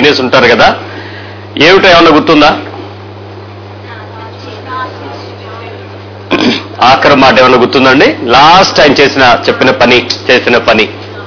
తినేసి ఉంటారు కదా. ఏమిటో ఏమన్నా గుర్తుందా? ఆఖరి మాట ఏమన్నా గుర్తుందండి? లాస్ట్ ఆయన చేసిన పని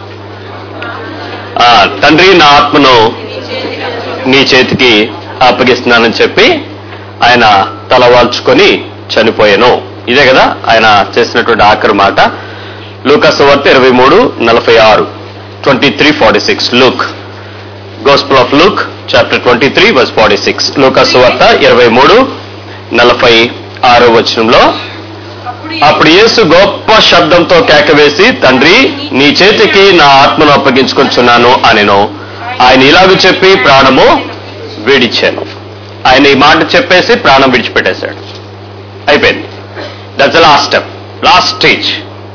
తండ్రి నా ఆత్మను నీ చేతికి అప్పగిస్తున్నానని చెప్పి ఆయన తల వాల్చుకొని చనిపోయాను. ఇదే కదా ఆయన చేసినటువంటి ఆఖరి మాట. లూకా సువార్త 23:46, 23:46. Luke, Gospel of Luke, chapter 23, verse 46. లూకా సువార్త 23:46 అప్పుడు యేసు గొప్ప శబ్దంతో కేకవేసి, తండ్రి నీ చేతికి నా ఆత్మను అప్పగించుకొంచున్నాను అనెను. ఆయన ఇలాగ చెప్పి ప్రాణము విడిచాను. ఆయన ఈ మాట చెప్పేసి ప్రాణం విడిచిపెట్టేశాడు. అయిపోయింది. That's the last step, last stage.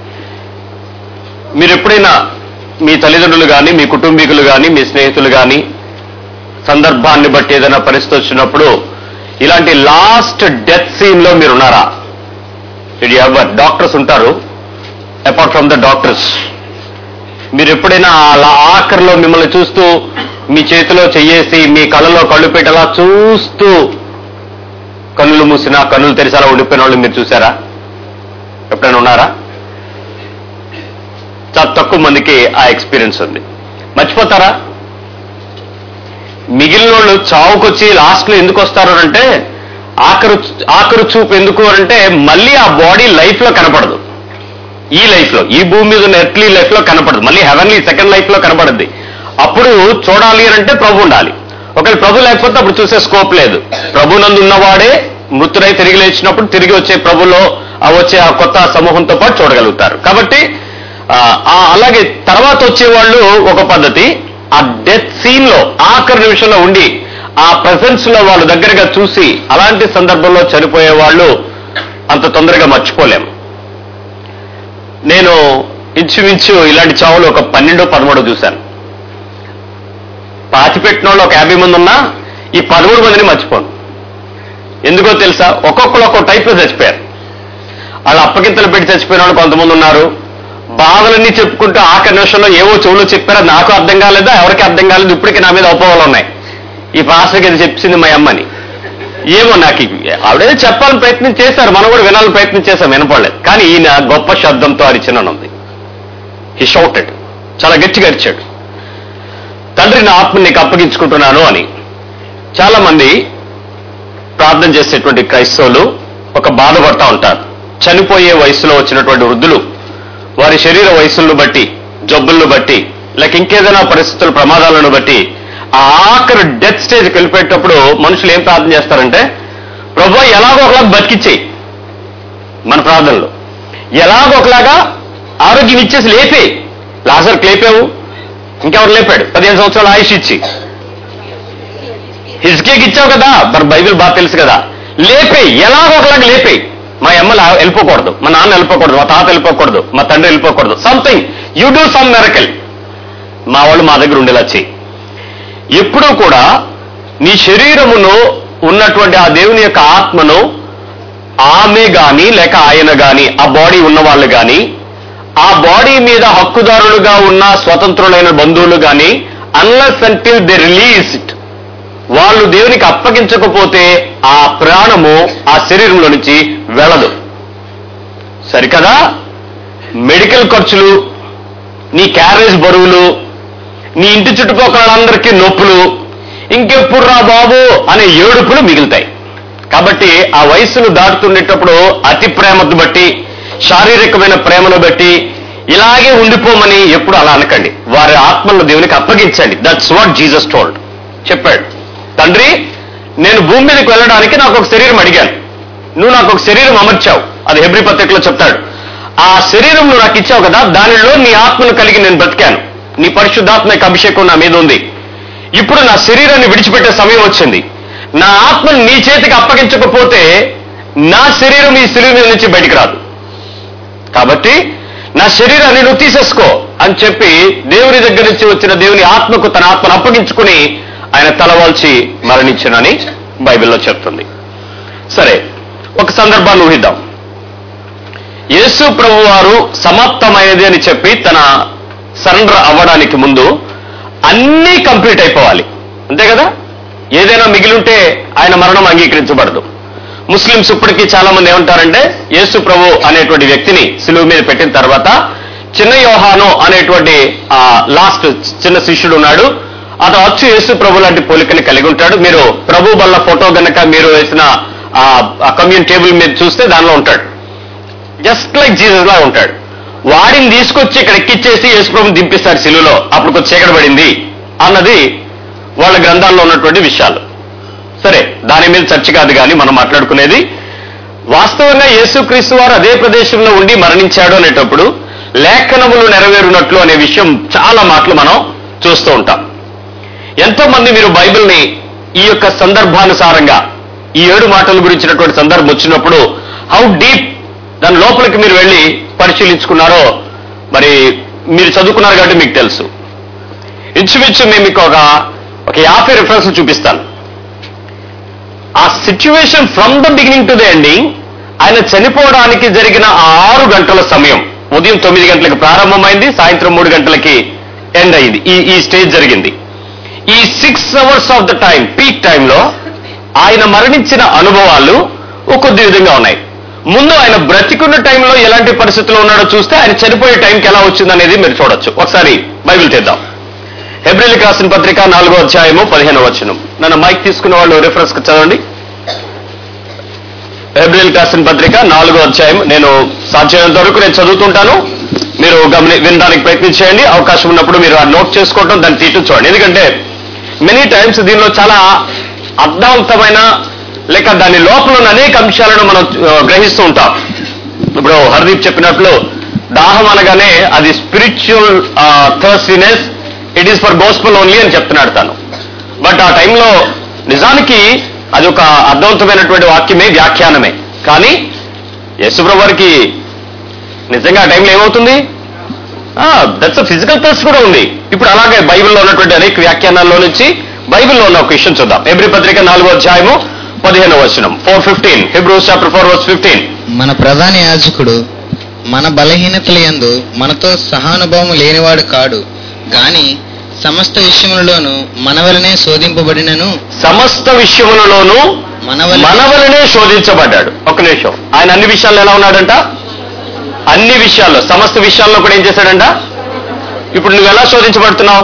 మీరు ఎప్పుడైనా మీ తల్లిదండ్రులు కానీ, మీ కుటుంబీకులు కానీ, మీ స్నేహితులు కానీ సందర్భాన్ని బట్టి ఏదైనా పరిస్థితి వచ్చినప్పుడు ఇలాంటి లాస్ట్ డెత్ సీన్ లో మీరు ఉన్నారా? డాక్టర్స్ ఉంటారు. అపార్ట్ ఫ్రమ్ ద డాక్టర్స్, మీరు ఎప్పుడైనా ఆఖరిలో మిమ్మల్ని చూస్తూ మీ చేతిలో చెయ్యేసి మీ కళ్ళలో కళ్ళు పెట్టి అలా చూస్తూ కన్నులు మూసినా కన్నులు తెరిచి అలా ఉండిపోయిన వాళ్ళు మీరు చూసారా? ఎప్పుడైనా ఉన్నారా? చాలా తక్కువ మందికి ఆ ఎక్స్పీరియన్స్ ఉంది. మర్చిపోతారా? మిగిలిన వాళ్ళు చావుకొచ్చి లాస్ట్ లో ఎందుకు వస్తారు అంటే, ఆఖరు చూపు ఎందుకు అంటే మళ్ళీ ఆ బాడీ లైఫ్ లో కనపడదు. ఈ లైఫ్ లో, ఈ భూమి మీద ఉన్న ఎర్త్లీ లైఫ్ లో కనపడదు. మళ్ళీ హెవెన్లీ సెకండ్ లైఫ్ లో కనపడద్ది. అప్పుడు చూడాలి అంటే ప్రభు ఉండాలి. ఒకవేళ ప్రభు లేకపోతే అప్పుడు చూసే స్కోప్ లేదు. ప్రభునందు ఉన్నవాడే మృతుడై తిరిగి లేచినప్పుడు తిరిగి వచ్చే ప్రభులో వచ్చే ఆ కొత్త సమూహంతో పాటు చూడగలుగుతారు. కాబట్టి అలాగే తర్వాత వచ్చేవాళ్ళు ఒక పద్ధతి. ఆ డెత్ సీన్ లో ఆఖరి నిమిషంలో ఉండి ఆ ప్రెసెన్స్ లో వాళ్ళు దగ్గరగా చూసి అలాంటి సందర్భంలో చనిపోయే వాళ్ళు అంత తొందరగా మర్చిపోలేము. నేను ఇంచుమించు ఇలాంటి చావులు ఒక 12-13 చూశాను. పాతిపెట్టిన వాళ్ళు ఒక 50 మంది ఉన్నా ఈ 13 మందిని మర్చిపోను. ఎందుకో తెలుసా? ఒక్కొక్కరు ఒక్కొక్క టైప్ లో చచ్చిపోయారు. వాళ్ళు అప్పగింతలు పెట్టి చచ్చిపోయిన వాళ్ళు కొంతమంది ఉన్నారు. బాధలన్నీ చెప్పుకుంటూ ఆఖరి నిమిషంలో ఏవో చెవులో చెప్పారో నాకు అర్థం కాలేదా, ఎవరికి అర్థం కాలేదు. ఇప్పటికీ నా మీద అపోహలు ఉన్నాయి. ఈ పాస్టర్కి ఇది చెప్పింది మా అమ్మని. ఏమో నాకు ఆవిడే చెప్పాలని ప్రయత్నం చేశారు, మనం కూడా వినాలని ప్రయత్నం చేశాం, వినపడలేదు. కానీ ఈయన గొప్ప శబ్దంతో అరిచిననుంది. హి షౌటెడ్, చాలా గట్టిగా అరిచాడు, తండ్రి నా ఆత్మని నీకు అప్పగించుకుంటున్నాను అని. చాలా మంది ప్రార్థన చేసేటువంటి క్రైస్తవులు ఒక బాధపడతా ఉంటారు. చనిపోయే వయసులో వచ్చినటువంటి వృద్ధులు వారి శరీర వయసులను బట్టి, జబ్బులను బట్టి, లేక ఇంకేదైనా పరిస్థితుల ప్రమాదాలను బట్టి ఆ ఆఖరి డెత్ స్టేజ్కి వెళ్ళిపోయేటప్పుడు మనుషులు ఏం ప్రార్థన చేస్తారంటే, ప్రభువా ఎలాగో ఒకలాగా బతికిచ్చేయి. మన ప్రార్థనలో ఎలాగో ఒకలాగా ఆరోగ్యం ఇచ్చేసి లేపేయి. లాజర్కి లేపావు, ఇంకెవరు లేపాడు? 15 సంవత్సరాల ఆయుష్ ఇచ్చి. హిజ్కీకి ఇచ్చావు కదా, మరి బైబిల్ బాగా తెలుసు కదా. లేపేయి, ఎలాగో ఒకలాగా లేపేయి. మా అమ్మలు వెళ్ళిపోకూడదు, మా నాన్న వెళ్ళిపోకూడదు, మా తాత వెళ్ళిపోకూడదు, మా తండ్రి వెళ్ళిపోకూడదు. Something you do some miracle. మా వాళ్ళు మా దగ్గర ఉండేలా చెయ్యి. ఎప్పుడూ కూడా నీ శరీరమును ఉన్నటువంటి ఆ దేవుని యొక్క ఆత్మను ఆమె గాని లేక ఆయన గాని, ఆ బాడీ ఉన్న వాళ్ళు గాని, ఆ బాడీ మీద హక్కుదారులుగా ఉన్న స్వతంత్రులైన బంధువులు గాని, unless until they release it, వాళ్ళు దేవునికి అప్పగించకపోతే ఆ ప్రాణము ఆ శరీరంలో నుంచి వెళ్ళదు. సరికదా? మెడికల్ ఖర్చులు, నీ క్యారేజ్ బరువులు, నీ ఇంటి చుట్టుపక్కలందరికీ నొప్పులు, ఇంకెప్పుడు రా బాబు అనే ఏడుపులు మిగులుతాయి. కాబట్టి ఆ వయస్సును దాటుతుండేటప్పుడు అతి ప్రేమను బట్టి, శారీరకమైన ప్రేమను బట్టి ఇలాగే ఉండిపోమని ఎప్పుడు అలా అనకండి. వారి ఆత్మలను దేవునికి అప్పగించండి. That's what Jesus told. చెప్పాడు, తండ్రి నేను భూమి మీదకి వెళ్ళడానికి నాకు ఒక శరీరం అడిగాను, నువ్వు నాకు ఒక శరీరం అమర్చావు. అది హెబ్రీ పత్రికలో చెప్తాడు. ఆ శరీరం నువ్వు నాకు ఇచ్చావు కదా, దానిలో నీ ఆత్మను కలిగి నేను బ్రతికాను. నీ పరిశుద్ధాత్మ యొక్క అభిషేకం నా మీద ఉంది. ఇప్పుడు నా శరీరాన్ని విడిచిపెట్టే సమయం వచ్చింది. నా ఆత్మను నీ చేతికి అప్పగించకపోతే నా శరీరం ఈ శరీరం మీద నుంచి బయటికి రాదు. కాబట్టి నా శరీరాన్ని నువ్వు తీసేసుకో అని చెప్పి దేవుని దగ్గర నుంచి వచ్చిన దేవుని ఆత్మకు తన ఆత్మను అప్పగించుకుని ఆయన తలవాల్చి మరణించునని బైబిల్లో చెప్తుంది. సరే, ఒక సందర్భాన్ని ఊహిద్దాం. యేసు ప్రభు వారు సమాప్తమైనది అని చెప్పి తన సరెండర్ అవ్వడానికి ముందు అన్నీ కంప్లీట్ అయిపోవాలి. అంతే కదా? ఏదైనా మిగిలింటే ఆయన మరణం అంగీకరించబడదు. ముస్లింస్ ఇప్పటికీ చాలా మంది ఏమంటారంటే యేసు ప్రభు అనేటువంటి వ్యక్తిని సిలువ మీద పెట్టిన తర్వాత చిన్న యోహాను అనేటువంటి లాస్ట్ చిన్న శిష్యుడు ఉన్నాడు, అతను అచ్చు యేసు ప్రభు లాంటి పోలికని కలిగి ఉంటాడు. మీరు ప్రభు వల్ల ఫోటో గనక మీరు వేసిన కమ్యూన్ టేబుల్ మీద చూస్తే దానిలో ఉంటాడు, జస్ట్ లైక్ జీసస్ లా ఉంటాడు. వాడిని తీసుకొచ్చి ఇక్కడ ఎక్కిచ్చేసి యేసు ప్రభుని దింపిస్తారు సిలువలో, అప్పుడు కొంచెం చీకటి పడింది అన్నది వాళ్ళ గ్రంథాల్లో ఉన్నటువంటి విషయాలు. సరే, దాని మీద చర్చ కాదు కానీ మనం మాట్లాడుకునేది వాస్తవంగా యేసుక్రీస్తు వారు అదే ప్రదేశంలో ఉండి మరణించాడు అనేటప్పుడు లేఖనములు నెరవేరునట్లు అనే విషయం చాలా మాటలు మనం చూస్తూ ఉంటాం. ఎంతో మంది మీరు బైబిల్ని ఈ యొక్క సందర్భానుసారంగా ఈ 7 మాటల గురించినటువంటి సందర్భం వచ్చినప్పుడు హౌ డీప్ దాని లోపలికి మీరు వెళ్ళి పరిశీలించుకున్నారో మరి మీరు చదువుకున్నారు కాబట్టి మీకు తెలుసు. ఇంచుమించు మేము మీకు ఒక 50 రిఫరెన్స్ చూపిస్తాను. ఆ situation from the beginning to the ending, ఆయన చనిపోవడానికి జరిగిన ఆ 6 గంటల సమయం, ఉదయం 9 గంటలకు ప్రారంభమైంది, సాయంత్రం 3 గంటలకి ఎండ్ అయింది. ఈ స్టేజ్ జరిగింది. ఈ 6 hours of the time, peak టైంలో ఆయన మరణించిన అనుభవాలు కొద్ది విధంగా ఉన్నాయి. ముందు ఆయన బ్రతికున్న టైంలో ఎలాంటి పరిస్థితుల్లో ఉన్నాడో చూస్తే ఆయన చనిపోయే టైంకి ఎలా వచ్చిందనేది మీరు చూడొచ్చు. ఒకసారి బైబిల్ తీద్దాం. హెబ్రీయులకు రాసిన పత్రిక 4వ అధ్యాయము 15వ వచనం. నన్ను మైక్ తీసుకున్న వాళ్ళు రిఫరెన్స్ చదవండి. హెబ్రీయులకు రాసిన పత్రిక 4వ అధ్యాయం. నేను సాధ్యమైనంత వరకు నేను చదువుతుంటాను, మీరు వినడానికి ప్రయత్నించేయండి. అవకాశం ఉన్నప్పుడు మీరు నోట్ చేసుకోవటం, దాన్ని తీయటం చూడండి. ఎందుకంటే మెనీ టైమ్స్ దీనిలో చాలా అర్థవంతమైన లేక దాని లోపల ఉన్న అనేక అంశాలను మనం గ్రహిస్తూ ఉంటాం. ఇప్పుడు హర్దీప్ చెప్పినట్లు దాహం అనగానే అది spiritual thirstiness, it is for gospel only అని చెప్తున్నాడు తను. బట్ ఆ టైంలో నిజానికి అది ఒక అర్థవంతమైనటువంటి వాక్యమే, వ్యాఖ్యానమే. కానీ యేసుప్రభు వారికి నిజంగా ఆ టైంలో ఏమవుతుంది? దట్స్ ఫిజికల్ థర్స్ట్ కూడా ఉంది. ఇప్పుడు అలాగే బైబిల్లో ఉన్నటువంటి అనేక వ్యాఖ్యానాల్లో నుంచి బైబిల్లో ఉన్న ఒక విషయం చూద్దాం. హెబ్రీ పత్రిక 4వ అధ్యాయము 15వ వచనం. 4:15, Hebrews chapter 4 verse 15. మన ప్రధాన యాజకుడు మన బలహీనతల యందు మనతో సహానుభవం లేనివాడు కాడు గాని సమస్త విషయములలోనూ మన వలనే శోధింపబడినను, సమస్త విషయములలోనూ మన వలనే శోధించబడ్డాడు. ఒక నిమిషం, ఆయన అన్ని విషయాల్లో ఎలా ఉన్నాడంట? అన్ని విషయాల్లో, సమస్త విషయాల్లో కూడా ఏం చేశాడంట? ఇప్పుడు నువ్వు ఎలా శోధించబడుతున్నావు?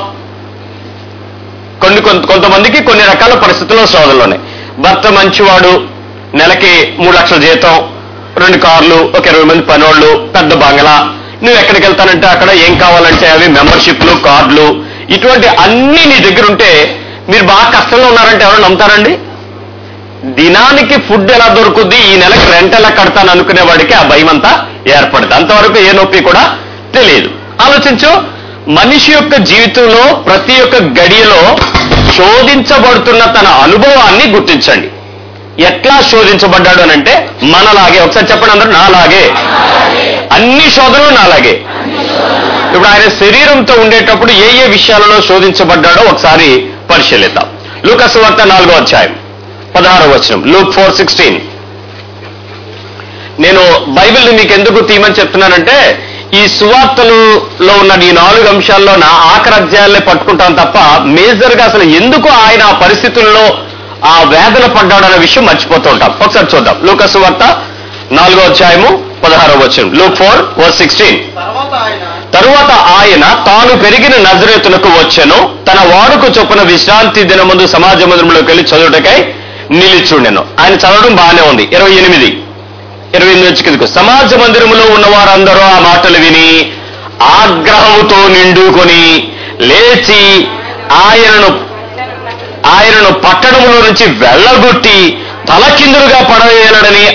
కొంతమందికి కొన్ని రకాల పరిస్థితుల్లో శోధనలోనే. భర్త మంచివాడు, నెలకి 3 లక్షల జీతం, 2 కార్లు, ఒక 20 మంది పనోళ్ళు, పెద్ద బంగళా. నువ్వు ఎక్కడికి వెళ్తానంటే అక్కడ ఏం కావాలంటే అవి మెంబర్షిప్లు, కార్డులు, ఇటువంటి అన్ని నీ దగ్గర ఉంటే మీరు బాగా కష్టంలో ఉన్నారంటే ఎవరు నమ్ముతారండి? దినానికి ఫుడ్ ఎలా దొరుకుద్ది, ఈ నెలకి రెంట్ ఎలా కడతాను అనుకునే వాడికి ఆ భయం అంతా ఏర్పడుతుంది. అంతవరకు ఏ నొప్పి కూడా తెలియదు. ఆలోచించు, మనిషి యొక్క జీవితంలో ప్రతి ఒక్క గడియలో శోధించబడుతున్న తన అనుభవాన్ని గుర్తించండి. ఎట్లా శోధించబడ్డాడు అని అంటే మనలాగే. ఒకసారి చెప్పండి అందరూ, నాలాగే. అన్ని శోధనలు నాలాగే. ఇప్పుడు ఆయన శరీరంతో ఉండేటప్పుడు ఏ ఏ విషయాలలో శోధించబడ్డాడో ఒకసారి పరిశీలిద్దాం. లూకా సువార్త 4వ అధ్యాయం 16వ వచనం. Luke 4:16. నేను బైబిల్ని మీకు ఎందుకు తీయమని చెప్తున్నానంటే ఈ సువార్తలలో ఉన్న ఈ 4 అంశాల్లో నా ఆఖరి అధ్యాయాలే పట్టుకుంటాను తప్ప మేజర్గా అసలు ఎందుకు ఆయన ఆ పరిస్థితుల్లో ఆ వేదన పడ్డాడనే విషయం మర్చిపోతూ ఉంటాం. ఒకసారి చూద్దాం. లూకా సువార్త 4వ అధ్యాయము 16వ వచనం. Luke 4:16. తరువాత ఆయన తాను పెరిగిన నజరేతునకు వచ్చెను, తన వాడుకు చొప్పున విశ్రాంతి దినమందు సమాజ మందిరంలోకి వెళ్ళి చదువుటకై నిలిచుండెను. ఆయన చదవడం బాగానే ఉంది. 28 నుంచి కిందకు. సమాజ మందిరములో ఉన్న వారందరూ ఆ మాటలు విని ఆగ్రహముతో నిండుకొని లేచి ఆయనను పట్టణములో నుంచి వెళ్ళగొట్టి తలకిందులుగా పడవేయాలని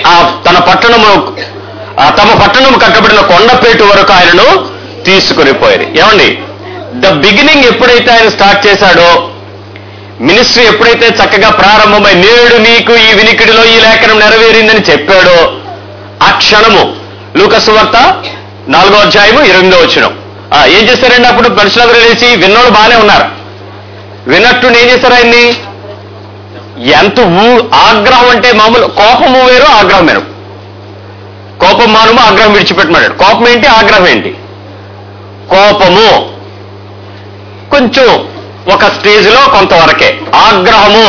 తమ పట్టణము కట్టబడిన కొండపేటు వరకు ఆయనను తీసుకుని పోయారు. ఏమండి, ద బిగినింగ్ ఎప్పుడైతే ఆయన స్టార్ట్ చేశాడో, మినిస్ట్రీ ఎప్పుడైతే చక్కగా ప్రారంభమై నేడు నీకు ఈ వినికిడిలో ఈ లేఖనం నెరవేరిందని చెప్పాడో ఆ క్షణము లూకా సువార్త 4వ అధ్యాయము 28వ వచనం. ఏం చేశారండి? అప్పుడు మనుషులందరూ లేచి, విన్నోళ్ళు బాగానే ఉన్నారు, విన్నట్టు ఏం చేశారు ఆయన్ని? ఎంత ఆగ్రహం అంటే మామూలు కోపము వేరు, ఆగ్రహం వేరు. కోపం మానము, ఆగ్రహం విడిచిపెట్టమన్నాడు. కోపం ఏంటి, ఆగ్రహం ఏంటి? కోపము కొంచెం ఒక స్టేజ్లో కొంతవరకే. ఆగ్రహము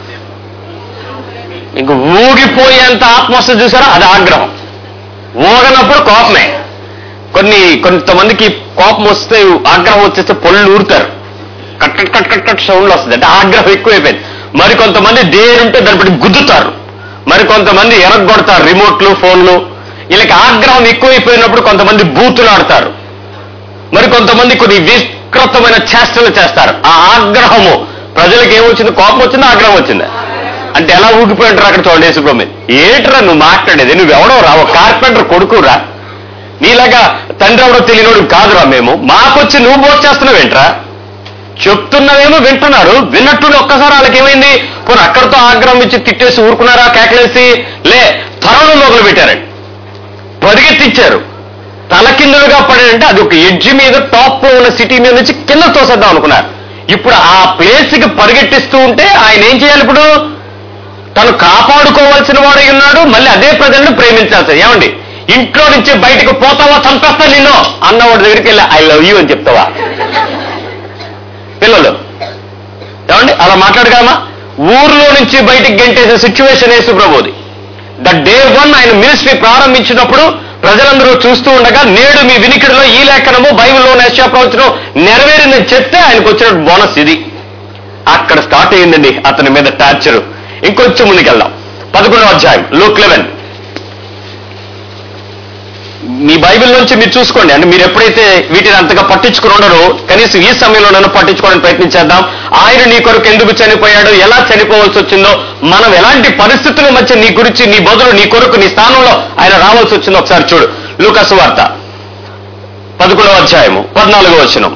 ఇంక ఊగిపోయేంత ఆత్మ వస్తుంది చూసారా, అది ఆగ్రహం. ఊగనప్పుడు కోపమే. కొంతమందికి కోపం వస్తే, ఆగ్రహం వచ్చేస్తే పళ్ళు ఊరుతారు, cut cut cut cut cut సౌండ్లు వస్తుంది, అంటే ఆగ్రహం ఎక్కువైపోయింది. మరి కొంతమంది దేరుంటే దాన్ని బట్టి గుద్దుతారు, మరి కొంతమంది ఎరగొడతారు రిమోట్లు, ఫోన్లు. వీళ్ళకి ఆగ్రహం ఎక్కువైపోయినప్పుడు కొంతమంది బూతులు ఆడతారు, మరి కొంతమంది కొన్ని వికృతమైన చేష్టలు చేస్తారు. ఆ ఆగ్రహము ప్రజలకు ఏమొచ్చింది? కోపం వచ్చిందా, ఆగ్రహం వచ్చిందా? అంటే ఎలా ఊగిపోయి ఉంటారు అక్కడ చూడండి. యేసుప్రభు ఏట్రా నువ్వు మాట్లాడేది, నువ్వెవడో రా, ఒక కార్పెంటర్ కొడుకురా, నీలాగా తండ్రి ఎవడో తెలియనోడు కాదురా మేము, మాకొచ్చి నువ్వు బోట్ చేస్తున్నావేంట్రా? చెప్తున్నావేమో వింటున్నారు, విన్నట్టు ఒక్కసారి వాళ్ళకి ఏమైంది? పోనీ అక్కడితో ఆగ్రహం ఇచ్చి తిట్టేసి ఊరుకున్నారా, కేకలేసి లే త్వరలో మొదలు పెట్టారండి, పరిగెత్తిచ్చారు, తలకిందులుగా పడారంటే అది ఒక ఎడ్జి మీద టాప్ లో ఉన్న సిటీ మీద నుంచి కింద తోసేద్దాం అనుకున్నారు. ఇప్పుడు ఆ ప్లేస్ కి పరిగెట్టిస్తూ ఉంటే ఆయన ఏం చేయాలి? ఇప్పుడు తను కాపాడుకోవాల్సిన వాడై ఉన్నాడు, మళ్ళీ అదే ప్రజలను ప్రేమించాల్సి. ఏమండి, ఇంట్లో నుంచి బయటకు పోతావా, చంపేస్తా నిన్ను అన్నవాడి దగ్గరికి వెళ్ళి ఐ లవ్ యూ అని చెప్తావా? పిల్లలు ఏమండి అలా మాట్లాడగలమా? ఊర్లో నుంచి బయటికి గెంటేసే సిచ్యువేషన్ యేసు ప్రభుది. ద డే 1 ఆయన మినిస్ట్రీ ప్రారంభించినప్పుడు ప్రజలందరూ చూస్తూ ఉండగా, నేడు మీ వినికిడిలో ఈ లేఖనము బైబిల్లో యెషయా ప్రవచనం నెరవేరిందని చెప్తే ఆయనకు వచ్చిన బోనస్ ఇది. అక్కడ స్టార్ట్ అయ్యిందండి అతని మీద టార్చరు. ఇంకొంచెం ముందుకెళ్దాం. 11వ అధ్యాయం లూక్ 11. మీ బైబిల్ నుంచి మీరు చూసుకోండి. అంటే మీరు ఎప్పుడైతే వీటిని అంతగా పట్టించుకుని ఉండరో, కనీసం ఈ సమయంలో నన్ను పట్టించుకోవడానికి ప్రయత్నించేద్దాం. ఆయన నీ కొరకు ఎందుకు చనిపోయాడు, ఎలా చనిపోవాల్సి వచ్చిందో, మనం ఎలాంటి పరిస్థితుల మధ్య నీ గురించి, నీ బదులు, నీ కొరకు, నీ స్థానంలో ఆయన రావాల్సి వచ్చిందో ఒకసారి చూడు. లూకా సువార్త 11వ అధ్యాయము 14వ వచనం.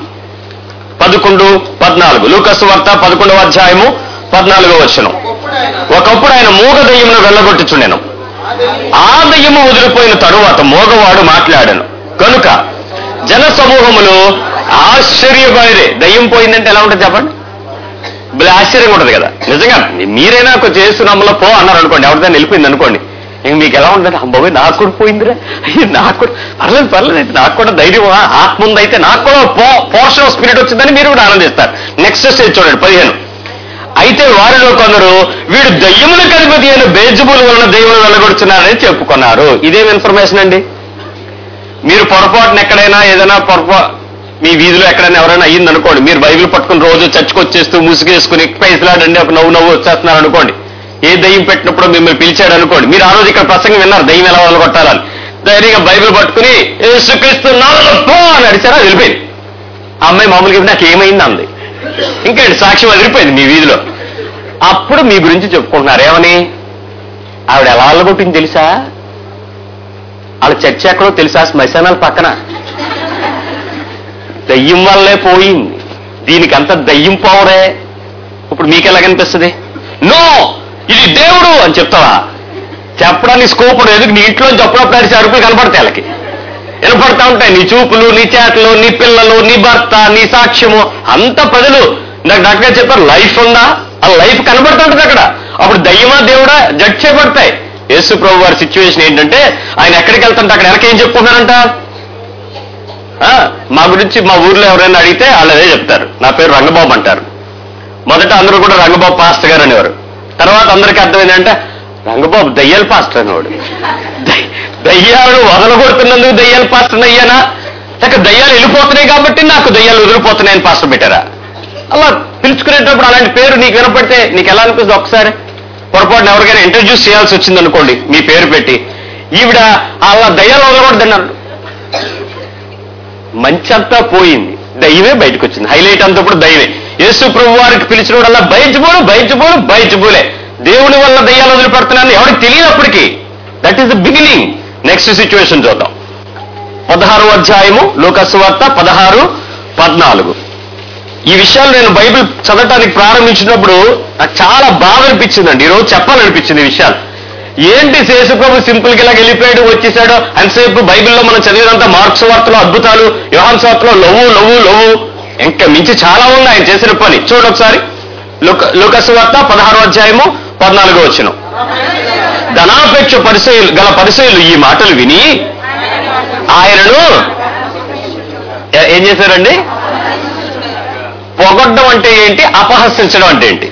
11:14 లూకా సువార్త 11వ అధ్యాయము 14వ వచనం. ఒకప్పుడు ఆయన మూగ దెయ్యమును వెళ్ళగొట్టుచుండెను. ఆ దెయ్యము వదిలిపోయిన తరువాత మోగవాడు మాట్లాడాను కనుక జన సమూహములు ఆశ్చర్యపోయిరే. దెయ్యం పోయిందంటే ఎలా ఉంటుంది చెప్పండి? ఆశ్చర్యంగా ఉంటుంది కదా. నిజంగా మీరైనా కొంచెం చేస్తున్నాములో పో అన్నారు అనుకోండి, ఎవరిదైనా వెళ్ళిపోయింది అనుకోండి, ఇంక మీకు ఎలా ఉంటుంది? అబ్బాయి నాకు కూడా పోయిందిరా, నాకు కూడా పర్లేదు అయితే నాకు కూడా ధైర్యం, ఆత్మ ఉందైతే నాకు కూడా పోర్షన్ ఆఫ్ స్పిరిట్ వచ్చిందని మీరు కూడా ఆనందిస్తారు. నెక్స్ట్ స్టేజ్ చూడండి 15. అయితే వారిలో కొందరు వీడు దయ్యములకు అధిపతి అయిన బేల్జెబూల్ వలన దయ్యములు వెళ్ళగొడుతున్నారని చెప్పుకున్నారు. ఇదేం ఇన్ఫర్మేషన్ అండి? మీరు పొరపాటున ఎక్కడైనా ఏదైనా మీ వీధిలో ఎక్కడైనా ఎవరైనా అయ్యింది అనుకోండి, మీరు బైబిల్ పట్టుకుని రోజు చర్చకు వచ్చేస్తూ ముసుగేసుకుని ప్రైజ్లాడండి ఒక నవ్వు వచ్చేస్తున్నారు అనుకోండి, ఏ దయ్యం పెట్టినప్పుడు మిమ్మల్ని పిలిచాడు అనుకోండి, మీరు ఆ రోజు ఇక్కడ ప్రసంగం విన్నారు దయ్యం ఎలా వెళ్ళగొట్టాలని, ధైర్యంగా బైబిల్ పట్టుకుని యేసుక్రీస్తు నామములో పో అని అడిచారా, వెళ్ళిపోయింది. ఆ అమ్మాయి మామూలుగా నాకు ఏమైంది అంది. ఇంకేంటి సాక్ష్యం వదిలిపోయింది మీ వీధిలో. అప్పుడు మీ గురించి చెప్పుకుంటున్నారు. ఏమని? ఆవిడ ఎలా వెళ్ళగొట్టింది తెలుసా? వాళ్ళ చర్చ ఎక్కడో తెలుసా? శ్మశానాల పక్కన. దయ్యం వల్లే పోయింది. దీనికంతా దయ్యం పోవరే. ఇప్పుడు మీకు ఎలాగనిపిస్తుంది? నో ఇది దేవుడు అని చెప్తావా? చెప్పడానికి స్కోప్ లేదు. నీ ఇంట్లో అప్పుడప్పుడు అడిచి అరుపులు కనపడతాయి, వాళ్ళకి వినపడతా ఉంటాయి. నీ చూపులు, నీ చేతలు, నీ పిల్లలు, నీ భర్త, నీ సాక్ష్యము, అంత ప్రజలు. నాకు డాక్టర్ గారు చెప్పారు లైఫ్ ఉందా, ఆ లైఫ్ కనబడుతూ ఉంటుంది అక్కడ. అప్పుడు దయ్యమా దేవుడా జడ్జ్ చేయబడతాయి. యేసు ప్రభు వారి సిచ్యువేషన్ ఏంటంటే, ఆయన ఎక్కడికి వెళ్తుంటే అక్కడ వెనకేం చెప్పుకున్నారంట? మా గురించి మా ఊర్లో ఎవరైనా అడిగితే వాళ్ళు అదే చెప్తారు, నా పేరు రంగబాబు అంటారు. మొదట అందరూ కూడా రంగబాబు పాస్టర్ గారు అనేవారు. తర్వాత అందరికీ అర్థమైందంటే రంగబాబు దయ్యాల పాస్టర్ అనేవాడు. దయ్యాలు వదలగొడుతున్నందుకు దయ్యాల పాస్టర్ అయ్యానా, లేక దయ్యాలు వెళ్ళిపోతున్నాయి కాబట్టి నాకు దయ్యాలు వదిలిపోతున్నాయని పాస్టర్ పెట్టారా? అలా పిలుచుకునేటప్పుడు అలాంటి పేరు నీకు వినపడితే నీకు ఎలా అనిపిస్తుంది? ఒకసారి పొరపాటున ఎవరికైనా ఇంట్రడ్యూస్ చేయాల్సి వచ్చింది అనుకోండి, మీ పేరు పెట్టి, ఈవిడ అలా దయ్యాలు వదలకూడదన్నారు. మంచి అంతా పోయింది, దయ్యమే బయటకు వచ్చింది. హైలైట్ అంతా ఇప్పుడు దయ్యమే. యేసు ప్రభు వారికి పిలిచిన వాడల్లా బయటబోలే. దేవుని వల్ల దయ్యాలు వదిలిపెడుతున్నాను ఎవరికి తెలియనప్పటికీ. That is the beginning. Next situation చూద్దాం. 16వ అధ్యాయము లూకా సువార్త 16-14. ఈ విషయాలు నేను బైబిల్ చదవటానికి ప్రారంభించినప్పుడు నాకు చాలా బాధ అనిపించిందండి. ఈరోజు చెప్పాలనిపించింది ఈ విషయాలు. ఏంటి యేసు ప్రభు సింపుల్ గా ఇలా వెళ్ళిపోయాడు, వచ్చేసాడు అంతసేపు బైబిల్లో మనం చదివినంత మార్క్స్ వార్తలో అద్భుతాలు, యోహాను సువార్తలో లవ్వు ఇంకా మించి చాలా ఉంది ఆయన చేసిన పని. చూడండి ఒకసారి లూకా సువార్త 16వ అధ్యాయము 14వ వచనం. ధనాపేక్ష పరిసయ్యులు ఈ మాటలు విని ఆయనను ఏం చేశారండి? పొగడ్డం అంటే ఏంటి, అపహసించడం అంటే ఏంటి?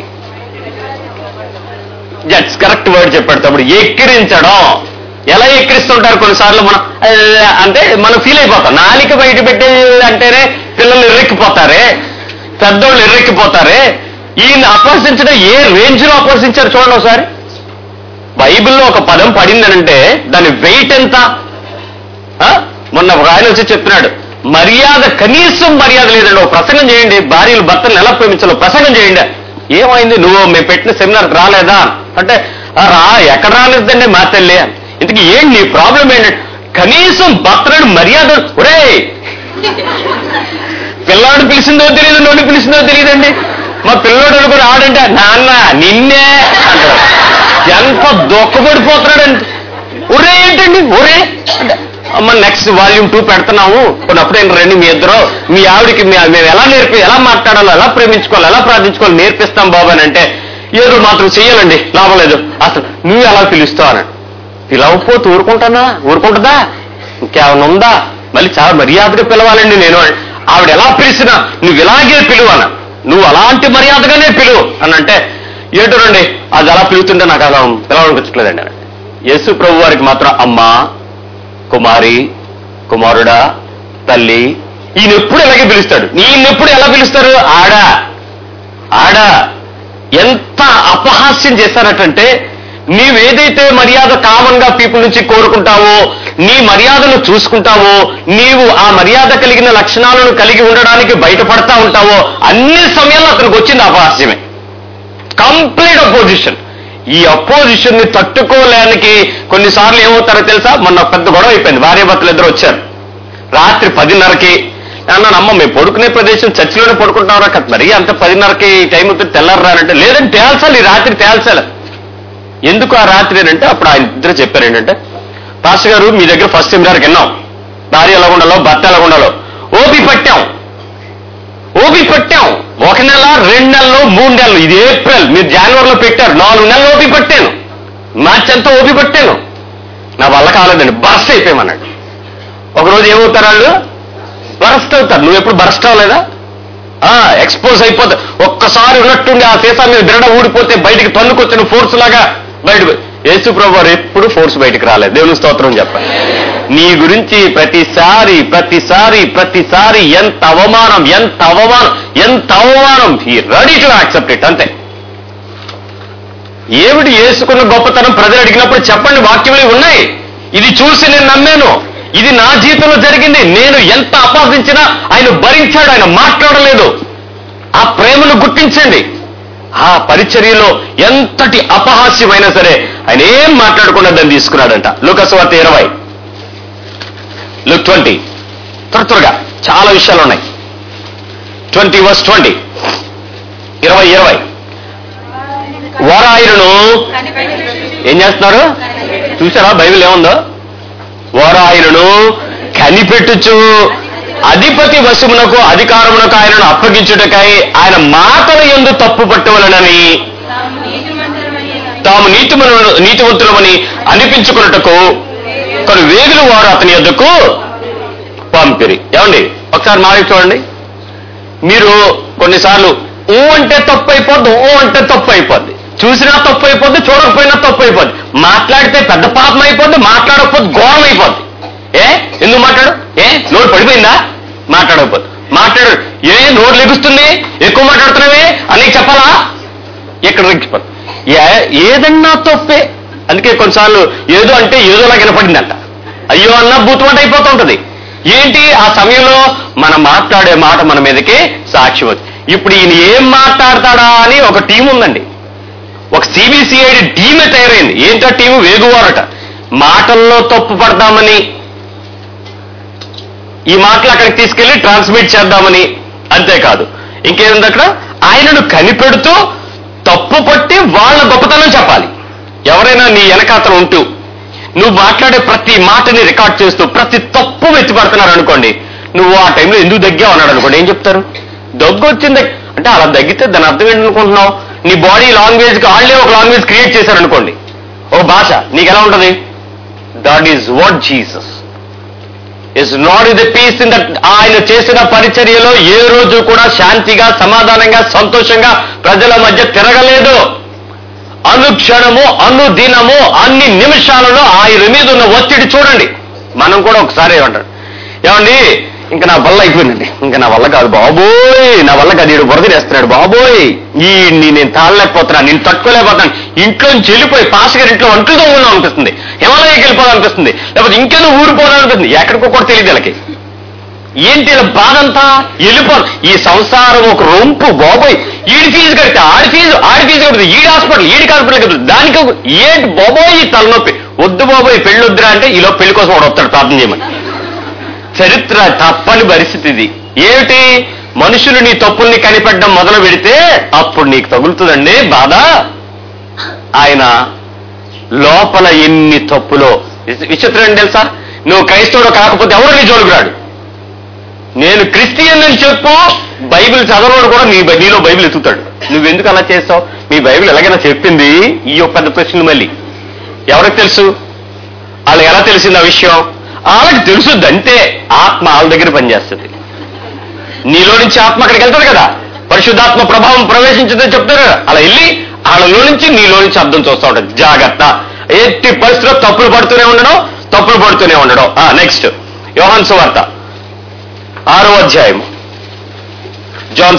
జట్స్ కరెక్ట్ వర్డ్ చెప్పాడు తమ్ముడు. ఎక్కిరించడం. ఎలా ఎక్కిరిస్తుంటారు కొన్నిసార్లు మనం అంటే మనం ఫీల్ అయిపోతాం. నాలిక బయట పెట్టి అంటేనే పిల్లలు ఎర్రెక్కిపోతారే, పెద్దోళ్ళు ఎర్రెక్కిపోతారే. ఈయన అపహసించడం ఏ రేంజ్ లో అపహసించారు చూడండి ఒకసారి. బైబిల్లో ఒక పదం పడిందనంటే దాని వెయిట్ ఎంత. మొన్న ఒక ఆయన వచ్చి చెప్తున్నాడు, మర్యాద, కనీసం మర్యాద లేదండి. ఒక ప్రసంగం చేయండి, భార్యలు భర్తలు ఎలా ప్రేమించాలో ప్రసంగం చేయండి. ఏమైంది, నువ్వు మేము పెట్టిన సెమినార్కి రాలేదా అంటే, ఎక్కడ రాలేదండి మా తల్లి. ఇంతకీ ఏంటి నీ ప్రాబ్లం ఏంటంటే, కనీసం భర్తను మర్యాద. ఒరే, పిల్లాడు పిలిచిందో తెలియదు, నోడిని పిలిచిందో తెలియదండి. మా పిల్లోడు అనుకుని ఆడంటే, నాన్న నిన్నే అంటాడు. ఎంత దొక్కబడిపోతున్నాడంటే, ఒరే ఏంటండి ఒరే అంటే, అమ్మ నెక్స్ట్ వాల్యూమ్ 2 పెడుతున్నాము, కొన్నప్పుడు రండి మీ ఇద్దరు, మీ ఆవిడికి మేము ఎలా మాట్లాడాలో, ఎలా ప్రేమించుకోవాలి, ఎలా ప్రార్థించుకోవాలి నేర్పిస్తాం బాబు అని అంటే, ఏదో మాత్రం చెయ్యాలండి, లాభం లేదు, అసలు నువ్వు ఎలా పిలుస్తావు అని. పిలవకపోతే ఊరుకుంటుందా? ఇంకేమైనా ఉందా? మళ్ళీ చాలా మర్యాదగా పిలవాలండి నేను. ఆవిడ ఎలా పిలిచినా నువ్వు ఇలాగే పిలువనా, నువ్వు అలాంటి మర్యాదగానే పిలువు అని అంటే, ఏటోనండి అది అలా పిలుతుంటే నాకు అలా పిలవనిపించట్లేదండి అని. యేసు ప్రభు వారికి మాత్రం అమ్మా, కుమారి, కుమారుడా, తల్లి, ఈయన ఎప్పుడు ఎలాగే పిలుస్తాడు. ఈయనెప్పుడు ఎలా పిలుస్తారు? ఆడా. ఎంత అపహాస్యం చేశారటంటే, నీవేదైతే మర్యాద కామన్ గా పీపుల్ నుంచి కోరుకుంటావో, నీ మర్యాదను చూసుకుంటావో, నీవు ఆ మర్యాద కలిగిన లక్షణాలను కలిగి ఉండడానికి బయటపడతా ఉంటావో, అన్ని సమయాల్లో అతనికి వచ్చింది అపహాస్యమే. Complete opposition. ఈ అపోజిషన్ ని తట్టుకోలేనికి కొన్నిసార్లు ఏమవుతారో తెలుసా? మొన్న పెద్ద గొడవ అయిపోయింది. భార్యాభర్తలు ఇద్దరు వచ్చారు రాత్రి 10:30కి. అన్నాను, అమ్మ మేము పడుకునే ప్రదేశం చర్చిలోనే పడుకుంటారా కదా, మరి అంత 10:30కి టైం అవుతుంది, తెల్లారానంటే, లేదంటే తేల్చాలి, ఈ రాత్రి తేల్చాలి. ఎందుకు ఆ రాత్రి అంటే, అప్పుడు ఆయన ఇద్దరు చెప్పారు ఏంటంటే, పాస్టర్ గారు మీ దగ్గర ఫస్ట్ సెమినార్కి విన్నాం, భార్య ఎలా ఉండాలో భర్త ఎలా ఉండాలో, ఓపి పట్టాం. 1 నెల, 2 నెలలు, 3 నెలలు. ఇది ఏప్రిల్, మీరు జనవరిలో పెట్టారు, 4 నెలలు ఓపి పట్టాను, మార్చి అంతా ఓపి పట్టాను. నా వల్ల కాలేదండి, బరస్ట్ అయిపోయామన్నాడు. ఒకరోజు ఏమవుతారు వాళ్ళు? బరస్ట్ అవుతారు. నువ్వు ఎప్పుడు బరస్ట్ అవ్వలేదా? ఎక్స్పోజ్ అయిపోతా. ఒక్కసారి ఉన్నట్టుండి ఆ సీసా మీద బిరడ ఊడిపోతే బయటికి తన్నుకొచ్చిన ఫోర్స్ లాగా బయటకు. యేసు ప్రభు వారు ఎప్పుడు ఫోర్స్ బయటికి రాలేదు. దేవుని స్తోత్రం చెప్పండి. నీ గురించి ప్రతిసారి ఎంత అవమానం he ready to accept it. అంతే. ఏమిటి యేసుకున్న గొప్పతనం ప్రజలు అడిగినప్పుడు చెప్పండి, వాక్యములు ఉన్నాయి. ఇది చూసి నేను నమ్మాను, ఇది నా జీవితంలో జరిగింది. నేను ఎంత అపహసించినా ఆయన భరించాడు, ఆయన మాట్లాడలేదు. ఆ ప్రేమను గుర్తించండి. ఆ పరిచర్యలో ఎంతటి అపహాస్యమైనా సరే ఆయన ఏం మాట్లాడకుండా దాన్ని తీసుకున్నాడంట. లూకాసు వార్త 20, Luke 20. త్వరగా చాలా విషయాలు ఉన్నాయి. 20:20 20 వారు ఆయనను ఏం చేస్తున్నారు చూసారా? బైబిల్ ఏముందో? వారు ఆయనను కనిపెట్టుచు అధిపతి వశమునకు అధికారమునకు ఆయనను అప్పగించుటకై ఆయన మాటల యందు తప్పు పట్టవలనని తాము నీతివంతులమని అనిపించుకున్నటకు కొన్ని వేగులు వారు అతని యొద్దకు పంపిరి. ఏమండి ఒకసారి మారి చూడండి. మీరు కొన్నిసార్లు ఊ అంటే తప్పు అయిపోద్ది, చూసినా తప్పు అయిపోద్ది, చూడకపోయినా తప్పు అయిపోద్ది, మాట్లాడితే పెద్ద పాపం అయిపోద్ది, మాట్లాడకపోతే ఘోరం అయిపోద్ది. ఎందుకు మాట్లాడు? నోరు పడిపోయిందా? మాట్లాడకపోతే మాట్లాడు. నోరు లెగుస్తుంది, ఎక్కువ మాట్లాడుతున్నావే అని చెప్పాలా? ఎక్కడ రెక్కిపోదు. ఏదన్నా తప్పే. అందుకే కొన్నిసార్లు ఏదో అంటే ఏదోలా వినపడిందంట, అయ్యో అన్న భూతమాట అయిపోతూ ఉంటుంది. ఏంటి ఆ సమయంలో మనం మాట్లాడే మాట మన మీదకి సాక్ష్యం వచ్చి. ఇప్పుడు ఈయన ఏం మాట్లాడతాడా అని ఒక టీం ఉందండి, ఒక సిబిసిఐడి టీమే తయారైంది. ఏంటో టీము? వేగువారట. మాటల్లో తప్పు పడదామని, ఈ మాటలు అక్కడికి తీసుకెళ్లి ట్రాన్స్మిట్ చేద్దామని. అంతేకాదు ఇంకేముంది అక్కడ? ఆయనను కనిపెడుతూ తప్పు పట్టి వాళ్ళ గొప్పతనం చెప్పాలి. ఎవరైనా నీ వెనకాతను ఉంటూ నువ్వు మాట్లాడే ప్రతి మాటని రికార్డ్ చేస్తూ ప్రతి తప్పు వెతిపడుతున్నారు అనుకోండి, నువ్వు ఆ టైంలో ఎందుకు దగ్గావు అన్నాడు అనుకోండి, ఏం చెప్తారు? దగ్గు వచ్చింది అంటే అలా దగ్గితే దాని అర్థం ఏంటనుకుంటున్నావు? నీ బాడీ లాంగ్వేజ్కి వాళ్ళే ఒక లాంగ్వేజ్ క్రియేట్ చేశారనుకోండి, ఒక భాష, నీకు ఎలా ఉంటుంది? That is what Jesus. Is not with peace in that. ఆయన చేసిన పరిచర్యలో ఏ రోజు కూడా శాంతిగా, సమాధానంగా, సంతోషంగా ప్రజల మధ్య తిరగలేదు. అనుక్షణము, అనుదినము, అన్ని నిమిషాలలో ఆయన మీద ఉన్న ఒత్తిడి చూడండి. మనం కూడా ఒకసారి ఏమంటారు, ఏమండి ఇంకా నా వల్ల అయిపోయిందండి, ఇంకా నా వల్ల కాదు బాబోయ్, నా వల్ల కాదు, ఈడు బురద వేస్తున్నాడు బాబోయ్, నేను తాళలేకపోతున్నాను, నేను తట్టుకోలేకపోతున్నాను, ఇంట్లోంచి వెళ్ళిపోయి పాస్ గారి ఇంట్లో వంటలతో ఉన్నాం అనిపిస్తుంది, హిమాలయకి వెళ్ళిపోవాలనిపిస్తుంది, లేకపోతే ఇంకేదో ఊరిపోవాలనిపిస్తుంది, ఎక్కడికో కూడా తెలియదు వీళ్ళకి. ఏంటి ఇలా బాధ అంతా? వెళ్ళిపోదు. ఈ సంసారం ఒక రొంపు బాబోయ్, ఈడి ఫీజు కడితే ఆడి ఫీజు కడుతుంది, ఈడి హాస్పిటల్ కడుతుంది, దానికి ఏంటి బాబోయ్ ఈ తలనొప్పి. వద్దు బాబోయ్ పెళ్లి వద్దురా అంటే ఈలో పెళ్లి కోసం వాడు వస్తాడు ప్రార్థన చేయమని. చరిత్ర తప్పని పరిస్థితి ఇది. ఏమిటి? మనుషులు నీ తప్పుల్ని కనిపెట్టడం మొదలు పెడితే అప్పుడు నీకు తగులుతుందండి బాధ. ఆయన లోపల ఎన్ని తప్పులో. విచిత్రం ఏంటి తెలుసా? నువ్వు క్రైస్తవుడు కాకపోతే ఎవరు నీ జోలికి రాడు. నేను క్రిస్టియన్ అని చెప్పు, బైబిల్ చదవడు కూడా నీలో బైబిల్ ఎత్తుతాడు. నువ్వెందుకు అలా చేస్తావు? మీ బైబిల్ ఎలాగైనా చెప్పింది? ఈ పెద్ద ప్రశ్నలు మళ్ళీ ఎవరికి తెలుసు? వాళ్ళు ఎలా తెలిసింది ఆ విషయం? వాళ్ళకి తెలుసుద్ది అంతే. ఆత్మ వాళ్ళ దగ్గర పనిచేస్తుంది. నీలో నుంచి ఆత్మ అక్కడికి వెళ్తుంది కదా, పరిశుద్ధాత్మ ప్రభావం ప్రవేశించిందని చెప్తారు కదా, అలా వెళ్ళి వాళ్ళలో నుంచి నీలో నుంచి అర్థం చూస్తూ ఉంటుంది. జాగ్రత్త, ఎట్టి పరిస్థితిలో తప్పులు పడుతూనే ఉండడం. నెక్స్ట్ యోహాను సువార్త 6వ అధ్యాయం, జాన్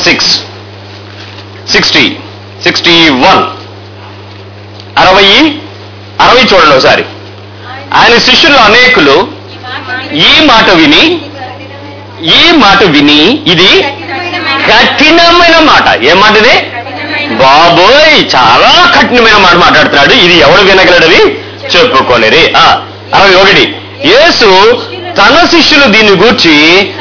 6:60, 61, 60 చూడండి ఒకసారి. ఆయన శిష్యులు అనేకులు ఈ మాట విని ఇది కఠినమైన మాట. ఏం మాట ఇది? బాబోయ్ చాలా కఠినమైన మాట మాట్లాడుతున్నాడు, ఇది ఎవరు వినగలడని చెప్పుకోలేరు. 61, యేసు తన శిష్యులు దీన్ని గూర్చి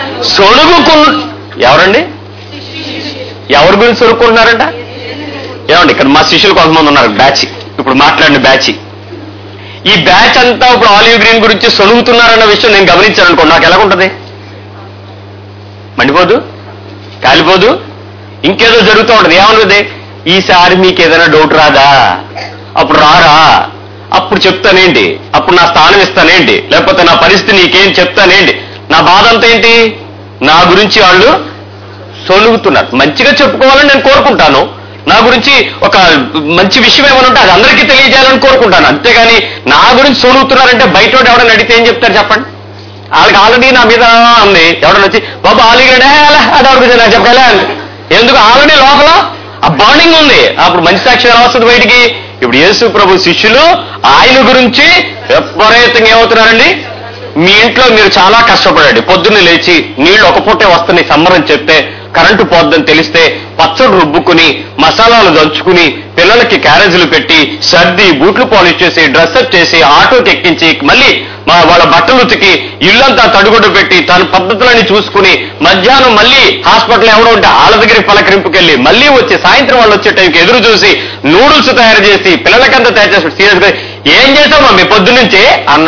ఎవరండి? ఎవరి గురించి సొరుక్కుంటున్నారంట? ఏమండి ఇక్కడ మా శిష్యులు కొంతమంది ఉన్నారు, బ్యాచ్, ఇప్పుడు మాట్లాడిన బ్యాచ్. ఈ బ్యాచ్ అంతా ఇప్పుడు ఆలివ్ గ్రీన్ గురించి సొలుగుతున్నారన్న విషయం నేను గమనించాను అనుకోండి, నాకు ఎలాగుంటుంది? మండిపోదు, కాలిపోదు, ఇంకేదో జరుగుతూ ఉంటుంది. ఏమన్నది? ఈసారి మీకు ఏదైనా డౌట్ రాదా? అప్పుడు రారా, అప్పుడు చెప్తానేంటి, అప్పుడు నా స్థానం ఇస్తానేంటి, లేకపోతే నా పరిస్థితి నీకేం చెప్తానేంటి. నా బాధ అంతా ఏంటి? నా గురించి వాళ్ళు సొలుగుతున్నారు. మంచిగా చెప్పుకోవాలని నేను కోరుకుంటాను, నా గురించి ఒక మంచి విషయం ఏమైనా ఉంటే అది అందరికీ తెలియజేయాలని కోరుకుంటాను. అంతేగాని నా గురించి సొలుగుతున్నారంటే బయట ఎవడన్నా అడిగితే ఏం చెప్తారు చెప్పండి? వాళ్ళకి ఆల్రెడీ నా మీద ఉంది. ఎవడన్నా వచ్చి బాబు ఆలిగడే అది ఎవరికి నాకు చెప్పలే అని. ఎందుకు? ఆల్రెడీ లోపల ఆ బాండింగ్ ఉంది. అప్పుడు మంచి సాక్షి ఎలా వస్తుంది బయటికి? ఇప్పుడు యేసు ప్రభు శిష్యులు ఆయన గురించి విపరీతంగా ఏమవుతున్నారండి? మీ ఇంట్లో మీరు చాలా కష్టపడండి, పొద్దున్నే లేచి నీళ్లు ఒక పూటే వస్తున్నాయి సమ్మర్ అని చెప్తే, కరెంటు పోద్దని తెలిస్తే పచ్చడి రుబ్బుకుని, మసాలాలు దంచుకుని, పిల్లలకి క్యారేజీలు పెట్టి, సర్ది, బూట్లు పాలిష్ చేసి, డ్రెస్అప్ చేసి, ఆటోకి ఎక్కించి, మళ్ళీ వాళ్ళ బట్టలు ఉతికి, ఇల్లంతా తడుగుడు పెట్టి, తన పద్ధతులని చూసుకుని, మధ్యాహ్నం మళ్ళీ హాస్పిటల్ ఎవడో ఉంటే వాళ్ళ దగ్గరికి పలకరింపుకెళ్ళి, మళ్ళీ వచ్చి సాయంత్రం వాళ్ళు వచ్చే టైంకి ఎదురు చూసి, నూడిల్స్ తయారు చేసి, పిల్లలకంతా తయారు చేసి, సీరియస్గా ఏం చేసామా మీ పొద్దున్నుంచి అన్న.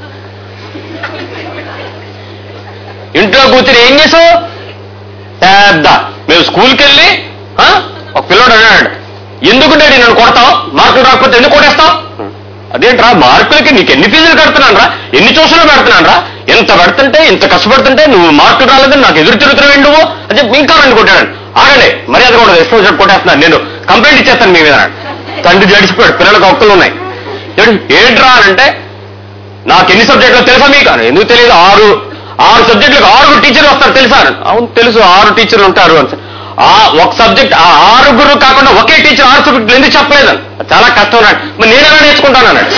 ఇంట్లో కూర్చొని ఏం చేసావు? పెద్ద మేము స్కూల్కి వెళ్ళి ఒక పిల్లోడు అన్నాడు, ఎందుకు డాడీ నన్ను కొడతావు, మార్కులు రాకపోతే ఎందుకు కొట్టేస్తావు? అదేంట్రా మార్కులకి నీకు ఎన్ని ఫీజులు కడుతున్నాను రా, ఎన్ని ట్యూషన్లు పెడుతున్నాను రా, ఎంత పెడుతుంటే ఇంత కష్టపడుతుంటే నువ్వు మార్కులు రాలేదని నాకు ఎదురు తిరుగుతున్నావు నువ్వు అని చెప్పి ఇంకా నన్ను కొట్టాడు. ఆగండి, మర్యాద కూడా ఎಷ್ಟో చెప్పి కొట్టేస్తున్నాను, నేను కంప్లైంట్ ఇచ్చేస్తాను మీ మీద. తండ్రి జడిచిపోయాడు, పిల్లలకు హక్కులు ఉన్నాయి. ఏంట్రా అంటే, నాకు ఎన్ని సబ్జెక్టులో తెలుసా మీకు? ఎందుకు తెలియదు? 6 సబ్జెక్టులకు 6 టీచర్లు వస్తారు తెలుసా? అవును తెలుసు, 6 టీచర్లు ఉంటారు అని. ఒక సబ్జెక్ట్ 6 కాకుండా ఒకే టీచర్ 6 సబ్జెక్టులు ఎందుకు చెప్పలేదని. చాలా కష్టం అన్నాడు. మరి నేను ఎలా నేర్చుకుంటాను అన్నాడు.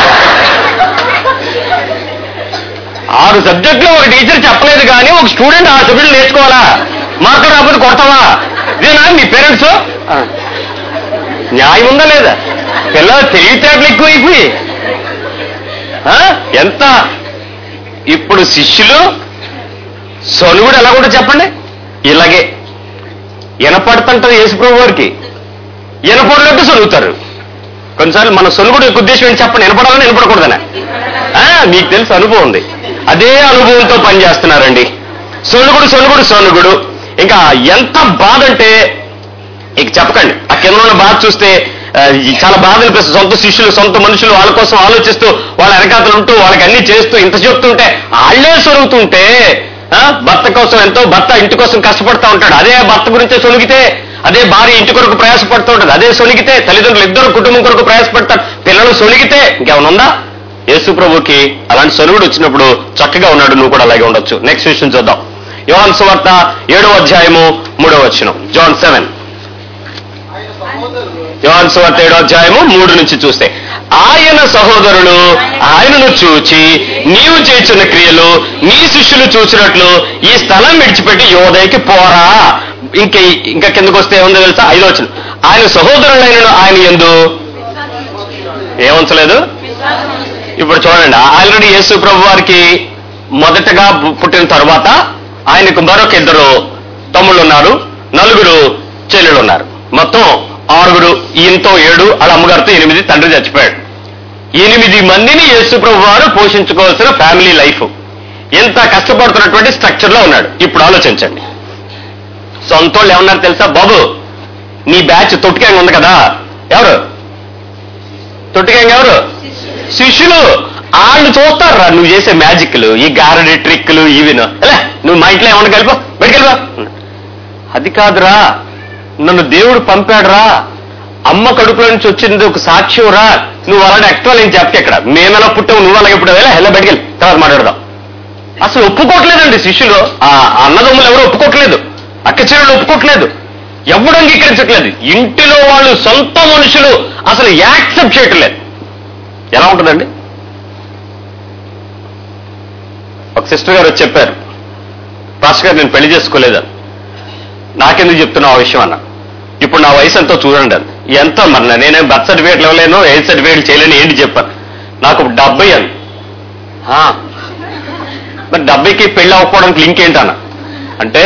6 సబ్జెక్టులో ఒక టీచర్ చెప్పలేదు కానీ ఒక స్టూడెంట్ 6 సబ్జెక్టులు నేర్చుకోవాలా? మార్కులు రాకపోతే కొడతావా? ఇదేనా మీ పేరెంట్స్? న్యాయం ఉందా లేదా? పిల్లలు తెలివితేటలు ఎక్కువైపోయి ఎంత. ఇప్పుడు శిష్యులు సొలుగుడు ఎలా కూడా చెప్పండి, ఇలాగే వినపడుతుంటది యేసుప్రభు వారికి, వినపడలేక సొలుగుతారు. కొన్నిసార్లు మన సొలుగుడు ఉద్దేశం ఏంటి చెప్పండి? వినపడాలని వినపడకూడదనే. మీకు తెలుసు, అనుభవం ఉంది. అదే అనుభవంతో పనిచేస్తున్నారండి. సొలుగుడు. ఇంకా ఎంత బాధ అంటే ఇక చెప్పకండి. ఆ కింద ఉన్న బాధ చూస్తే చాలా బాధ అనిపిస్తుంది. సొంత శిష్యులు, సొంత మనుషులు వాళ్ళ కోసం ఆలోచిస్తూ వాళ్ళ వెనకాతలు ఉంటూ వాళ్ళకి అన్ని చేస్తూ ఇంత చెప్తుంటే వాళ్ళే సొరుగుతుంటే, భర్త కోసం భర్త ఇంటి కోసం కష్టపడతా ఉంటాడు, అదే భర్త గురించే సొలిగితే, అదే భార్య ఇంటి కొరకు ప్రయాసపడుతూ ఉంటుంది, అదే సొలిగితే, తల్లిదండ్రులు ఇద్దరు కుటుంబం కొరకు ప్రయాసపడతారు, పిల్లలు సొలిగితే ఇంకేమైనా ఉందా? యేసు ప్రభుకి అలాంటి సొలుగుడు వచ్చినప్పుడు చక్కగా ఉన్నాడు. నువ్వు కూడా అలాగే ఉండొచ్చు. నెక్స్ట్ విషయం చూద్దాం. యోహాను సువార్త 7వ అధ్యాయము 3వ వచనం. John 7. యోహాను సువార్త 7వ అధ్యాయము 3 నుంచి చూస్తే, ఆయన సహోదరులు ఆయనను చూచి నీవు చేస్తున్న క్రియలు నీ శిష్యులు చూసినట్లు ఈ స్థలం విడిచిపెట్టి యోదయకి పోరా. ఇంకా కిందకు వస్తే ఏముందో తెలుసా? 5వ వచనం, ఆయన సహోదరులైన ఆయన యందు ఏముంచలేదు. ఇప్పుడు చూడండి, ఆల్రెడీ యేసు ప్రభు వారికి మొదటగా పుట్టిన తర్వాత ఆయనకు మరొక 2 తమ్ముళ్ళు ఉన్నారు, 4 చెల్లెళ్ళు ఉన్నారు. మొత్తం 6, ఈయనతో 7, వాళ్ళ అమ్మగారితో 8, తండ్రి చచ్చిపోయాడు. 8 మందిని యేసు ప్రభు వారు పోషించుకోవాల్సిన ఫ్యామిలీ లైఫ్. ఎంత కష్టపడుతున్నటువంటి స్ట్రక్చర్ లో ఉన్నాడు. ఇప్పుడు ఆలోచించండి, సొంతోళ్ళు ఏమన్నారు తెలుసా? బాబు నీ బ్యాచ్ తొట్టికాంగ ఉంది కదా, ఎవరు తొట్టికాంగ? ఎవరు? శిష్యులు. వాళ్ళు చూస్తారా నువ్వు చేసే మ్యాజిక్లు, ఈ గారడి ట్రిక్లు, ఇవిను. అలా నువ్వు మా ఇంట్లో ఏమన్నా కలిపో, బయటకెళ్ళిపో. అది కాదురా, నన్ను దేవుడు పంపాడురా, అమ్మ కడుపులో నుంచి వచ్చింది ఒక సాక్ష్యం రా, నువ్వు అలాంటి ఎక్స్ట్రా నేను చెప్తే ఇక్కడ మేము ఎలా పుట్టావు, నువ్వు అలాగే పుట్టావు, ఎలా బయటకెళ్ళి తర్వాత మాట్లాడదాం. అసలు ఒప్పుకోవట్లేదండి శిష్యులు. ఆ అన్నదమ్ములు ఎవరు ఒప్పుకోవట్లేదు, అక్క చెల్లెలు ఒప్పుకోవట్లేదు, ఎవడు అంగీకరించట్లేదు. ఇంటిలో వాళ్ళు సొంత మనుషులు అసలు యాక్సెప్ట్ చేయట్లేదు. ఎలా ఉంటుందండి? ఒక సిస్టర్ గారు వచ్చి చెప్పారు, పాస్టర్ గారు నేను పెళ్లి చేసుకోలేదని. నాకెందుకు చెప్తున్నావు ఆ విషయం అన్న? ఇప్పుడు నా వయసు ఎంతో చూడండి అని. ఎంత మరి నేనేం బర్త్ సర్టిఫికేట్లు ఇవ్వలేను, ఏజ్ సర్టిఫికేట్లు చేయలేను, ఏంటి చెప్పాను. నాకు 70 అని. మరి 70కి పెళ్లి అవ్వకపోవడానికి లింక్ ఏంటన్న అంటే,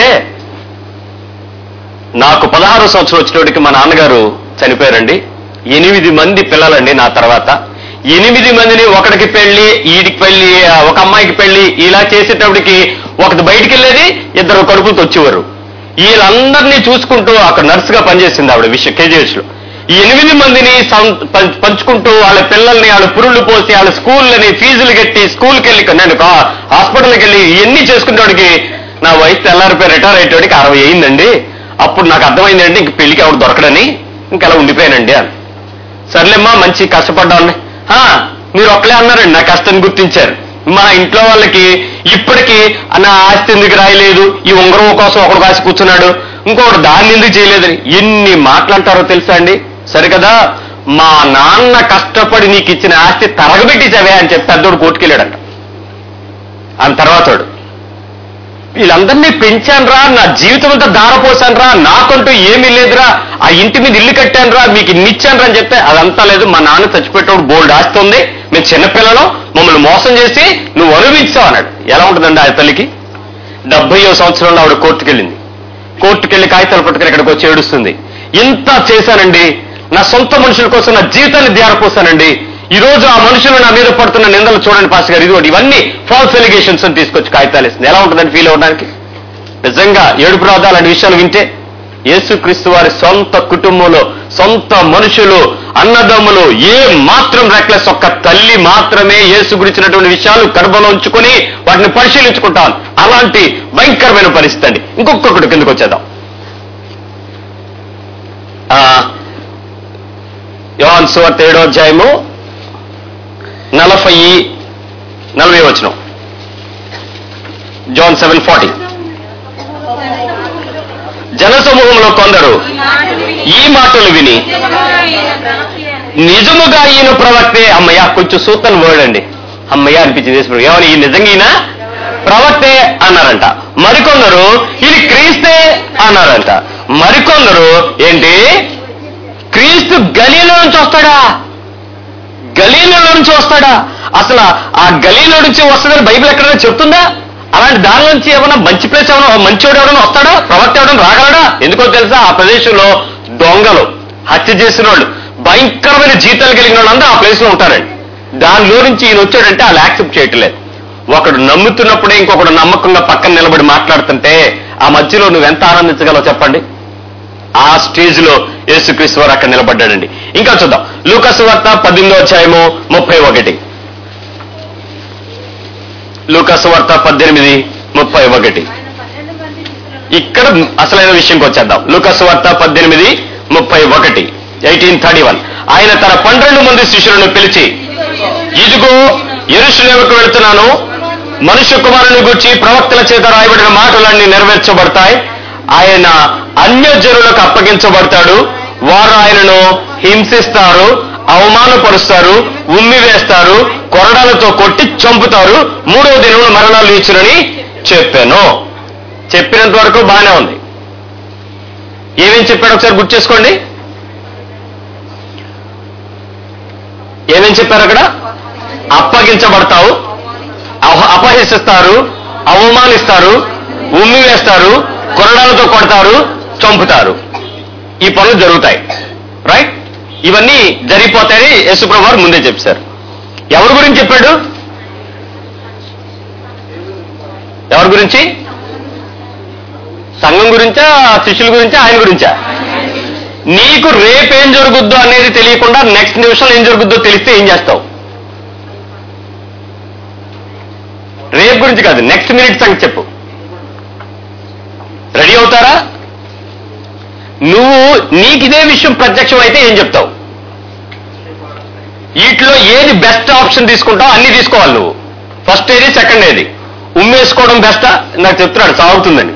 నాకు 16వ సంవత్సరం వచ్చినప్పటికి మా నాన్నగారు చనిపోయారండి. 8 మంది పిల్లలండి నా తర్వాత. 8 మందిని ఒకడికి పెళ్లి, ఈడికి పెళ్లి, ఒక అమ్మాయికి పెళ్లి, ఇలా చేసేటప్పటికి ఒకటి బయటికి వెళ్ళేది, 2 కడుపులతో వచ్చేవారు. వీళ్ళందరినీ చూసుకుంటూ అక్కడ నర్సుగా పనిచేసింది ఆవిడ KGH లో. ఈ 8 మందిని పంచుకుంటూ వాళ్ళ పిల్లల్ని వాళ్ళ పురుళ్ళు పోసి వాళ్ళ స్కూళ్ళని ఫీజులు కట్టి స్కూల్కి వెళ్ళి, నేను హాస్పిటల్కి వెళ్ళి ఇవన్నీ చేసుకునేవాడికి నా వయసు తెల్లారిపోయి రిటైర్ అయ్యేటోడికి 60 అయిందండి. అప్పుడు నాకు అర్థమైందండి ఇంక పెళ్లికి ఎవడు దొరకడని, ఇంకలా ఉండిపోయానండి అని. సర్లేమ్మా మంచి కష్టపడ్డాన్ని. మీరు ఒక్కలే అన్నారండి, నా కష్టాన్ని గుర్తించారు. మా ఇంట్లో వాళ్ళకి ఇప్పటికీ నా ఆస్తి ఎందుకు రాయలేదు, ఈ ఉంగరం కోసం ఒకడు కాసి కూర్చున్నాడు, ఇంకొకటి దాన్ని ఎందుకు చేయలేదని ఎన్ని మాట్లాడతారో తెలుసా అండి. సరికదా, మా నాన్న కష్టపడి నీకు ఇచ్చిన ఆస్తి తరగబెట్టించవే అని చెప్పి పెద్దోడు కోర్టుకెళ్ళాడంట. ఆ తర్వాత వీళ్ళందరినీ పెంచానురా, నా జీవితం అంతా దారపోసానురా, నాకంటూ ఏమీ లేదురా, ఆ ఇంటి మీద ఇల్లు కట్టానురా, మీకు ఇన్ని ఇచ్చానురా అని చెప్తే అదంతా లేదు, మా నాన్న చచ్చిపెట్టేవాడు బోల్డ్ ఆస్తుంది, మేము చిన్నపిల్లలు, మమ్మల్ని మోసం చేసి నువ్వు అనుభవించావు అన్నాడు. ఎలా ఉంటుందండి ఆ తల్లికి? 70వ సంవత్సరంలో ఆవిడ కోర్టుకెళ్ళి కాగితాలు పట్టుకుని ఇక్కడికి వచ్చి ఏడుస్తుంది. ఇంత చేశానండి, నా సొంత మనుషుల కోసం నా జీవితాన్ని ధ్యారపోసానండి, ఈ రోజు ఆ మనుషులు నా మీద పడుతున్న నిందలు చూడండి పాస్ గారు, ఇదిగోండి ఇవన్నీ ఫాల్స్ ఎలిగేషన్స్ అని తీసుకొచ్చి కాగితాలు ఇస్తుంది. ఎలా ఉంటుందని ఫీల్ అవ్వడానికి? నిజంగా ఏడుపు రాదా అలాంటి విషయాలు వింటే? యేసుక్రీస్తు వారి సొంత కుటుంబంలో సొంత మనుషులు అన్నదమ్ములు ఏ మాత్రం రెక్లెస్, ఒక్క తల్లి మాత్రమే యేసు గురించినటువంటి విషయాలు కడుపులో ఉంచుకొని వాటిని పరిశీలించుకుంటాను. అలాంటి భయంకరమైన పరిస్థితి అండి. ఇంకొకటి కిందకు వచ్చేద్దాం. యోహాను సువార్త 7వ అధ్యాయము 40 వచనం. John 7:40. జనసమూహంలో కొందరు ఈ మాటలు విని నిజముగా ఈయన ప్రవక్తే, అమ్మయ్య కొంచెం సూతన్ వర్డ్ అండి, అమ్మయ్య అనిపించింది. ఏమని ఈ నిజంగా ఈయన ప్రవక్తే అన్నారంట. మరికొందరు ఇది క్రీస్తే అన్నారంట. మరికొందరు ఏంటి, క్రీస్తు గలీలో నుంచి వస్తాడా? గలీలో నుంచి వస్తాడా? అసలు ఆ గలీలో నుంచి వస్తుందని బైబిల్ ఎక్కడైనా చెప్తుందా? అలాంటి దాని నుంచి ఏమైనా మంచి ప్లేస్ ఏమైనా మంచోడు ఎవరైనా వస్తాడా? ప్రవక్త ఎవరైనా రాగలడా? ఎందుకో తెలుసా, ఆ ప్రదేశంలో దొంగలు, హత్య చేసిన వాళ్ళు, భయంకరమైన జీతాలు కలిగిన వాళ్ళు అందరూ ఆ ప్లేస్ లో ఉంటారండి. దానిలో నుంచి ఈయన వచ్చాడంటే వాళ్ళు యాక్సెప్ట్ చేయట్లేదు. ఒకడు నమ్ముతున్నప్పుడే ఇంకొకడు నమ్మకంగా పక్కన నిలబడి మాట్లాడుతుంటే ఆ మధ్యలో నువ్వెంత ఆనందించగలవు చెప్పండి? ఆ స్టేజ్ లో యేసుక్రీస్తు వారు అక్కడ నిలబడ్డాడండి. ఇంకా చూద్దాం, లూకా సువార్త 18:31. లూకా సువార్త 18:31. ఇక్కడ అసలైన విషయంకి వచ్చేద్దాం. లూకా సువార్త 18:31, 1831. ఆయన తన 12 మంది శిష్యులను పిలిచి, ఇదిగో యెరూషలేముకు వెళుతున్నాను, మనుష్య కుమారుని గూర్చి ప్రవక్తల చేత రాయబడిన మాటలన్నీ నెరవేర్చబడతాయి. ఆయన అన్యజనులకు అప్పగించబడతాడు, వారు ఆయనను హింసిస్తారు, అవమానపరుస్తారు, ఉమ్మివేస్తారు, కొరడాలతో కొట్టి చంపుతారు, 3వ దినమున మరణాలు ఇచ్చునని చెప్పాను. చెప్పినంత వరకు బాగానే ఉంది. ఏమేం చెప్పాడు ఒకసారి గుర్తు చేసుకోండి. ఏమేం చెప్పారు అక్కడ? అప్పగించబడతావు, అపహసిస్తారు, అవమానిస్తారు, ఉమ్మివేస్తారు, కొరడాలతో కొడతారు, చంపుతారు. ఈ పనులు జరుగుతాయి. రైట్? ఇవన్నీ జరిగిపోతాయని యేసుప్రభు వారు ముందే చెప్పారు. ఎవరి గురించి చెప్పాడు? ఎవరి గురించి? సంఘం గురించా, శిష్యుల గురించా, ఆయన గురించా? నీకు రేపేం జరుగుద్దో అనేది తెలియకుండా నెక్స్ట్ నిమిషంలో ఏం జరుగుద్దో తెలిస్తే ఏం చేస్తావు? రేపు గురించి కాదు, నెక్స్ట్ మినిట్ సంగతి చెప్పు. రెడీ అవుతారా? నువ్వు నీకిదే విషయం ప్రత్యక్షం అయితే ఏం చెప్తావు? వీటిలో ఏది బెస్ట్ ఆప్షన్ తీసుకుంటావు? అన్ని తీసుకోవాలి నువ్వు. ఫస్ట్ ఏది, సెకండ్ ఏది? ఉమ్మేసుకోవడం బెస్టా? నాకు చెప్తున్నాడు సాగుతుందని.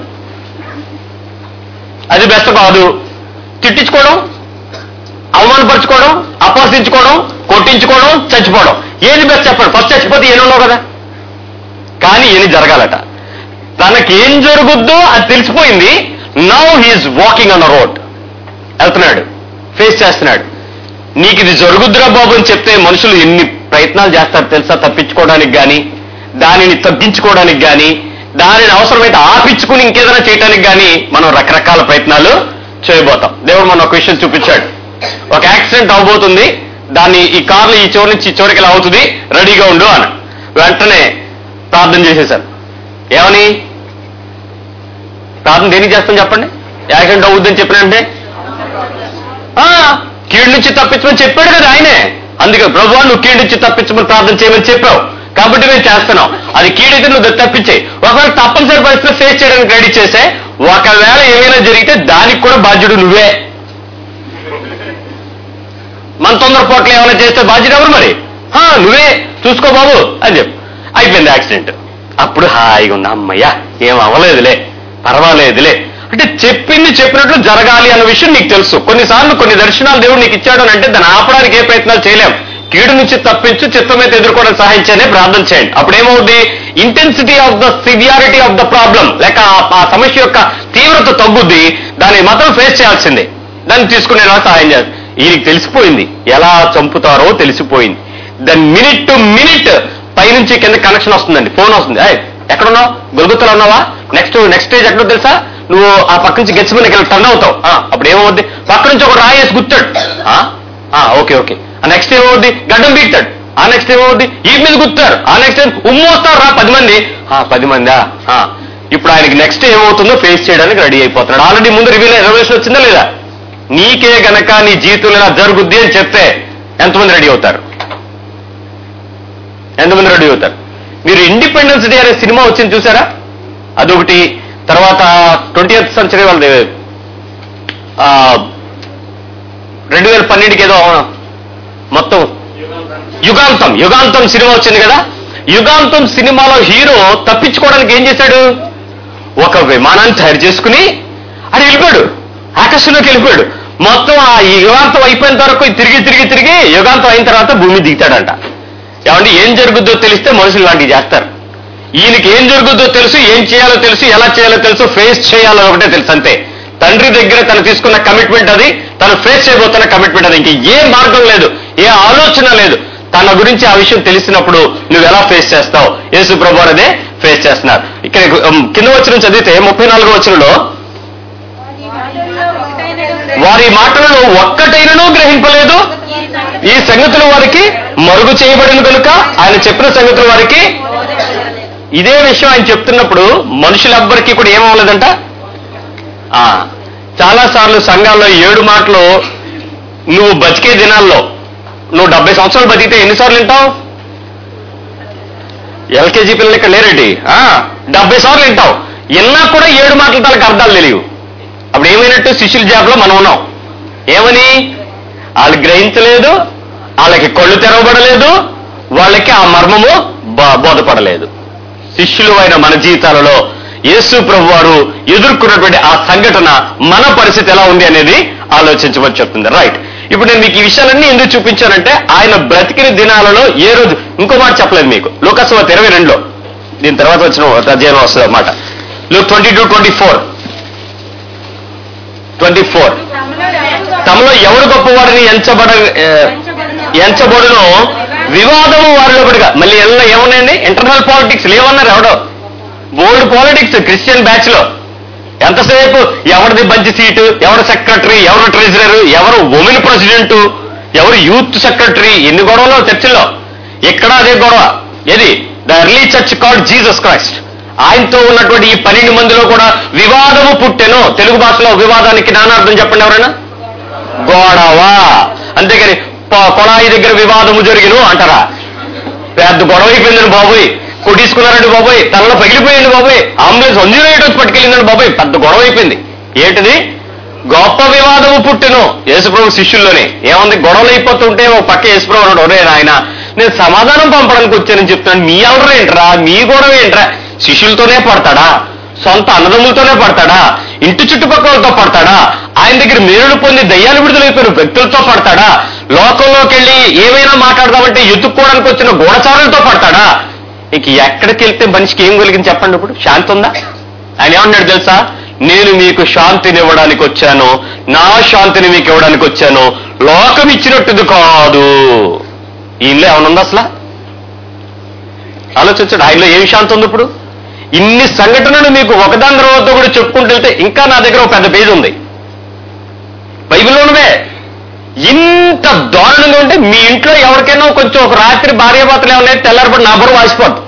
అది బెస్ట్ కాదు. తిట్టించుకోవడం, అవమానపరచుకోవడం, అపహసించుకోవడం, కొట్టించుకోవడం, చచ్చిపోవడం, ఏది బెస్ట్ చెప్పండి. ఫస్ట్ చచ్చిపోతే ఏనున్నావు కదా. కానీ ఏమి జరగాలట. తనకేం జరుగుద్దో అది తెలిసిపోయింది. Now he is walking on the road, వెళ్తున్నాడు, ఫేస్ చేస్తున్నాడు. నీకు ఇది జరుగుద్దురా బాబు అని చెప్తే మనుషులు ఎన్ని ప్రయత్నాలు చేస్తారు తెలుసా? తప్పించుకోవడానికి కానీ, దానిని తగ్గించుకోవడానికి కానీ, దానిని అవసరమైతే ఆపించుకుని ఇంకేదైనా చేయడానికి కానీ మనం రకరకాల ప్రయత్నాలు చేయబోతాం. దేవుడు మనం ఒక విషయం చూపించాడు. ఒక యాక్సిడెంట్ అవబోతుంది, దాన్ని ఈ కార్లు ఈ చివరి నుంచి ఈ చివరికి ఇలా అవుతుంది, రెడీగా ఉండు అని వెంటనే ప్రార్థన చేసేశారు. ఏమని ప్రార్థన దేనికి చేస్తాం చెప్పండి? యాక్సిడెంట్ అవుద్దని చెప్పినంటే కీడు నుంచి తప్పించమని చెప్పాడు కదా ఆయనే. అందుకే ప్రభువా నువ్వు కీడు నుంచి తప్పించమని ప్రార్థన చేయమని చెప్పావు కాబట్టి మేము చేస్తున్నాం. అది కీడైతే నువ్వు తప్పించేయి. ఒకవేళ తప్పనిసరి పరిస్థితులు ఫేస్ చేయడానికి రెడీ చేసే, ఒకవేళ ఏమైనా జరిగితే దానికి కూడా బాధ్యుడు నువ్వే. మన తొందరపాట్లు ఏమైనా చేస్తే బాధ్యత ఎవరు మరి? నువ్వే చూసుకో బాబు అని చెప్పు. అయిపోయింది యాక్సిడెంట్. అప్పుడు హాయిగా ఉన్నా, అమ్మయ్యా ఏం అవ్వలేదులే, పర్వాలేదులే. అంటే చెప్పింది చెప్పినట్లు జరగాలి అన్న విషయం నీకు తెలుసు. కొన్నిసార్లు కొన్ని దర్శనాలు దేవుడు నీకు ఇచ్చాడు అని అంటే దాన్ని ఆపడానికి ఏ ప్రయత్నాలు చేయలేం. కీడు నుంచి తప్పించు, చిత్తమైతే ఎదుర్కోవడం సహాయం చేయనే ప్రార్థన చేయండి. అప్పుడేమవుద్ది? Intensity of the severity of the problem, లేక ఆ సమస్య యొక్క తీవ్రత తగ్గుద్ది. దాన్ని మాత్రం ఫేస్ చేయాల్సిందే. దాన్ని తీసుకునేలా సహాయం చేయాలి. ఈయనకి తెలిసిపోయింది ఎలా చంపుతారో తెలిసిపోయింది. దాని మినిట్ టు మినిట్ పైనుంచి కింద కనెక్షన్ వస్తుందండి, ఫోన్ వస్తుంది. ఎక్కడున్నావు? గొలుగుతలో ఉన్నావా? నెక్స్ట్ స్టేజ్ ఎక్కడో తెలుసా? నువ్వు ఆ పక్క నుంచి గెచ్చిపోయిన ఇక్కడ టర్న్ అవుతావు. అప్పుడు ఏమవుద్ది? పక్క నుంచి ఒక రాయేసి గుర్తాడు. Okay okay. ఆ నెక్స్ట్ ఏమవుద్ది? గడ్డం బీక్తాడు. ఆ నెక్స్ట్ ఏమవుద్ది? ఈ మీద గుర్తారు. ఆ నెక్స్ట్ ఉమ్మోస్తారు రా 10 మంది. 10 మందా? ఇప్పుడు ఆయనకి నెక్స్ట్ ఏమవుతుందో ఫేస్ చేయడానికి రెడీ అయిపోతున్నాడు. ఆల్రెడీ ముందు రివల్యూషన్ వచ్చిందా లేదా? నీకే గనక నీ జీవితంలో ఇలా జరుగుద్ది అని చెప్తే ఎంతమంది రెడీ అవుతారు? ఎంతమంది రెడీ అవుతారు? మీరు ఇండిపెండెన్స్ డే అనే సినిమా వచ్చింది చూసారా? అదొకటి. తర్వాత 20th సెంచరీ వాళ్ళది 2012కి ఏదో మొత్తం యుగాంతం సినిమా వచ్చింది కదా. యుగాంతం సినిమాలో హీరో తప్పించుకోవడానికి ఏం చేశాడు? ఒక విమానాన్ని తయారు చేసుకుని అది వెళ్ళిపోయాడు, ఆకాశంలోకి వెళ్ళిపోయాడు. మొత్తం ఆ యుగాంతం అయిపోయిన వరకు తిరిగి యుగాంతం అయిన తర్వాత భూమి దిగుతాడంట. ఏమంటే ఏం జరుగుద్దో తెలిస్తే మనుషులు లాంటివి చేస్తారు. ఈయనకి ఏం జరుగుద్దో తెలుసు, ఏం చేయాలో తెలుసు, ఎలా చేయాలో తెలుసు, ఫేస్ చేయాలో ఒకటే తెలుసు అంతే. తండ్రి దగ్గర తను తీసుకున్న కమిట్మెంట్ అది, తను ఫేస్ చేయబోతున్న కమిట్మెంట్ అది. ఇంక ఏ మార్గం లేదు, ఏ ఆలోచన లేదు. తన గురించి ఆ విషయం తెలిసినప్పుడు నువ్వు ఎలా ఫేస్ చేస్తావు? యేసు ప్రభువు అదే ఫేస్ చేస్తున్నారు. ఇక్కడ కింద వచనం చదివితే 34వ వచనంలో, వారి మాటలలో ఒక్కటైనను గ్రహింపలేదు, ఈ సంగతులు వారికి మరుగు చేయబడిన కనుక ఆయన చెప్పిన సంగతులు వారికి. ఇదే విషయం ఆయన చెప్తున్నప్పుడు మనుషులెవ్వరికీ కూడా ఏమవ్వలేదంట. చాలా సార్లు సంఘాల్లో 7 మాటలు నువ్వు బతికే దినాల్లో నువ్వు 70 సంవత్సరాలు బతికితే ఎన్నిసార్లు వింటావు? ఎల్కేజీ పిల్లలు ఇక్కడ లేరేంటి? 70 సార్లు వింటావు. విన్నా కూడా 7 మాటల తనకు అర్థాలు తెలియవు. అప్పుడు ఏమైనట్టు? శిష్యుల జాబులో మనం ఉన్నాం. ఏమని? వాళ్ళు గ్రహించలేదు, వాళ్ళకి కళ్ళు తెరవబడలేదు, వాళ్ళకి ఆ మర్మము బోధపడలేదు. శిష్యులు అయిన మన జీవితాలలో యేసు ప్రభు వారు ఎదుర్కొన్నటువంటి ఆ సంఘటన మన పరిస్థితి ఎలా ఉంది అనేది ఆలోచించమని చెప్తుంది. రైట్. ఇప్పుడు నేను మీకు ఈ విషయాలన్నీ ఎందుకు చూపించానంటే ఆయన బ్రతికిన దినాలలో ఏ రోజు, ఇంకో మాట చెప్పలేదు మీకు. లూకాసు 22లో దీని తర్వాత వచ్చిన అధ్యాయం వస్తుంది అన్నమాట. Luke 22:24 తమలో ఎవరు గొప్పవాడిని ఎంచబడునో వివాదము వారిలో పడిగా. మళ్ళీ ఎలా ఏమన్నాయండి? Internal politics లేవన్నారు. ఎవడో బోల్డ్ పాలిటిక్స్ క్రిస్టియన్ బ్యాచ్ లో ఎంతసేపు ఎవరిది మంచి సీటు, ఎవరు సెక్రటరీ, ఎవరు ట్రెజరర్, ఎవరు ఉమెన్ ప్రెసిడెంట్, ఎవరు యూత్ సెక్రటరీ, ఎన్ని గొడవలో చర్చిల్లో. ఇక్కడ అదే గొడవ. ఏది? The early church called Jesus Christ. ఆయనతో ఉన్నటువంటి ఈ 12 మందిలో కూడా వివాదము పుట్టెను. తెలుగు భాషలో వివాదానికి నానార్థం చెప్పండి ఎవరైనా? గొడవ. అంతేగాని కొళాయి దగ్గర వివాదము జరిగిను అంటారా? పెద్ద గొడవ అయిపోయిందండి బాబోయ్, కొట్టించుకున్నారండి బాబోయ్, తనలో పగిలిపోయింది బాబోయ్, అంబులెన్స్ 108 వచ్చి పట్టుకెళ్ళిందండి బాబోయ్, పెద్ద గొడవ అయిపోయింది. ఏంటిది? గొప్ప వివాదము పుట్టెను. యేసుప్రభు శిష్యుల్లోనే ఏముంది? గొడవలు అయిపోతుంటే ఒక పక్క యేసుప్రభు అన్నాడు, ఒరే ఆయన నేను సమాధానం పంపడానికి వచ్చానని చెప్తాను, మీ అల్లరి ఏంట్రా, మీ గొడవ ఏంట్రా? శిష్యులతోనే పడతాడా? సొంత అన్నదమ్ములతోనే పడతాడా? ఇంటి చుట్టుపక్కలతో పడతాడా? ఆయన దగ్గర మేలుడు పొంది దయ్యాలు విడుదలైపోయిన వ్యక్తులతో పడతాడా? లోకంలోకి వెళ్ళి ఏమైనా మాట్లాడదామంటే ఎత్తుక్కోవడానికి వచ్చిన గూఢచారులతో పడతాడా? ఇక ఎక్కడికి వెళ్తే మనిషికి ఏం కలిగింది చెప్పండి? ఇప్పుడు శాంతి ఉందా? ఆయన ఏమన్నాడు తెలుసా? నేను మీకు శాంతిని ఇవ్వడానికి వచ్చాను, నా శాంతిని మీకు ఇవ్వడానికి వచ్చాను, లోకం ఇచ్చినట్టుది కాదు. ఈయనలో ఏమనుంది అసలు? ఆలోచించండి. ఆయనలో ఏం శాంతి ఉంది? ఇప్పుడు ఇన్ని సంఘటనలు మీకు ఒకదాని తర్వాత కూడా చెప్పుకుంటూ వెళ్తే ఇంకా నా దగ్గర ఒక పెద్ద పేజ్ ఉంది బైబిల్లోనివే. ఇంత దారుణంగా ఉంటే మీ ఇంట్లో ఎవరికైనా కొంచెం ఒక రాత్రి భార్యాభర్తలు ఏమన్నా తెల్లారిపడి నా బరువు వాసిపోద్దు.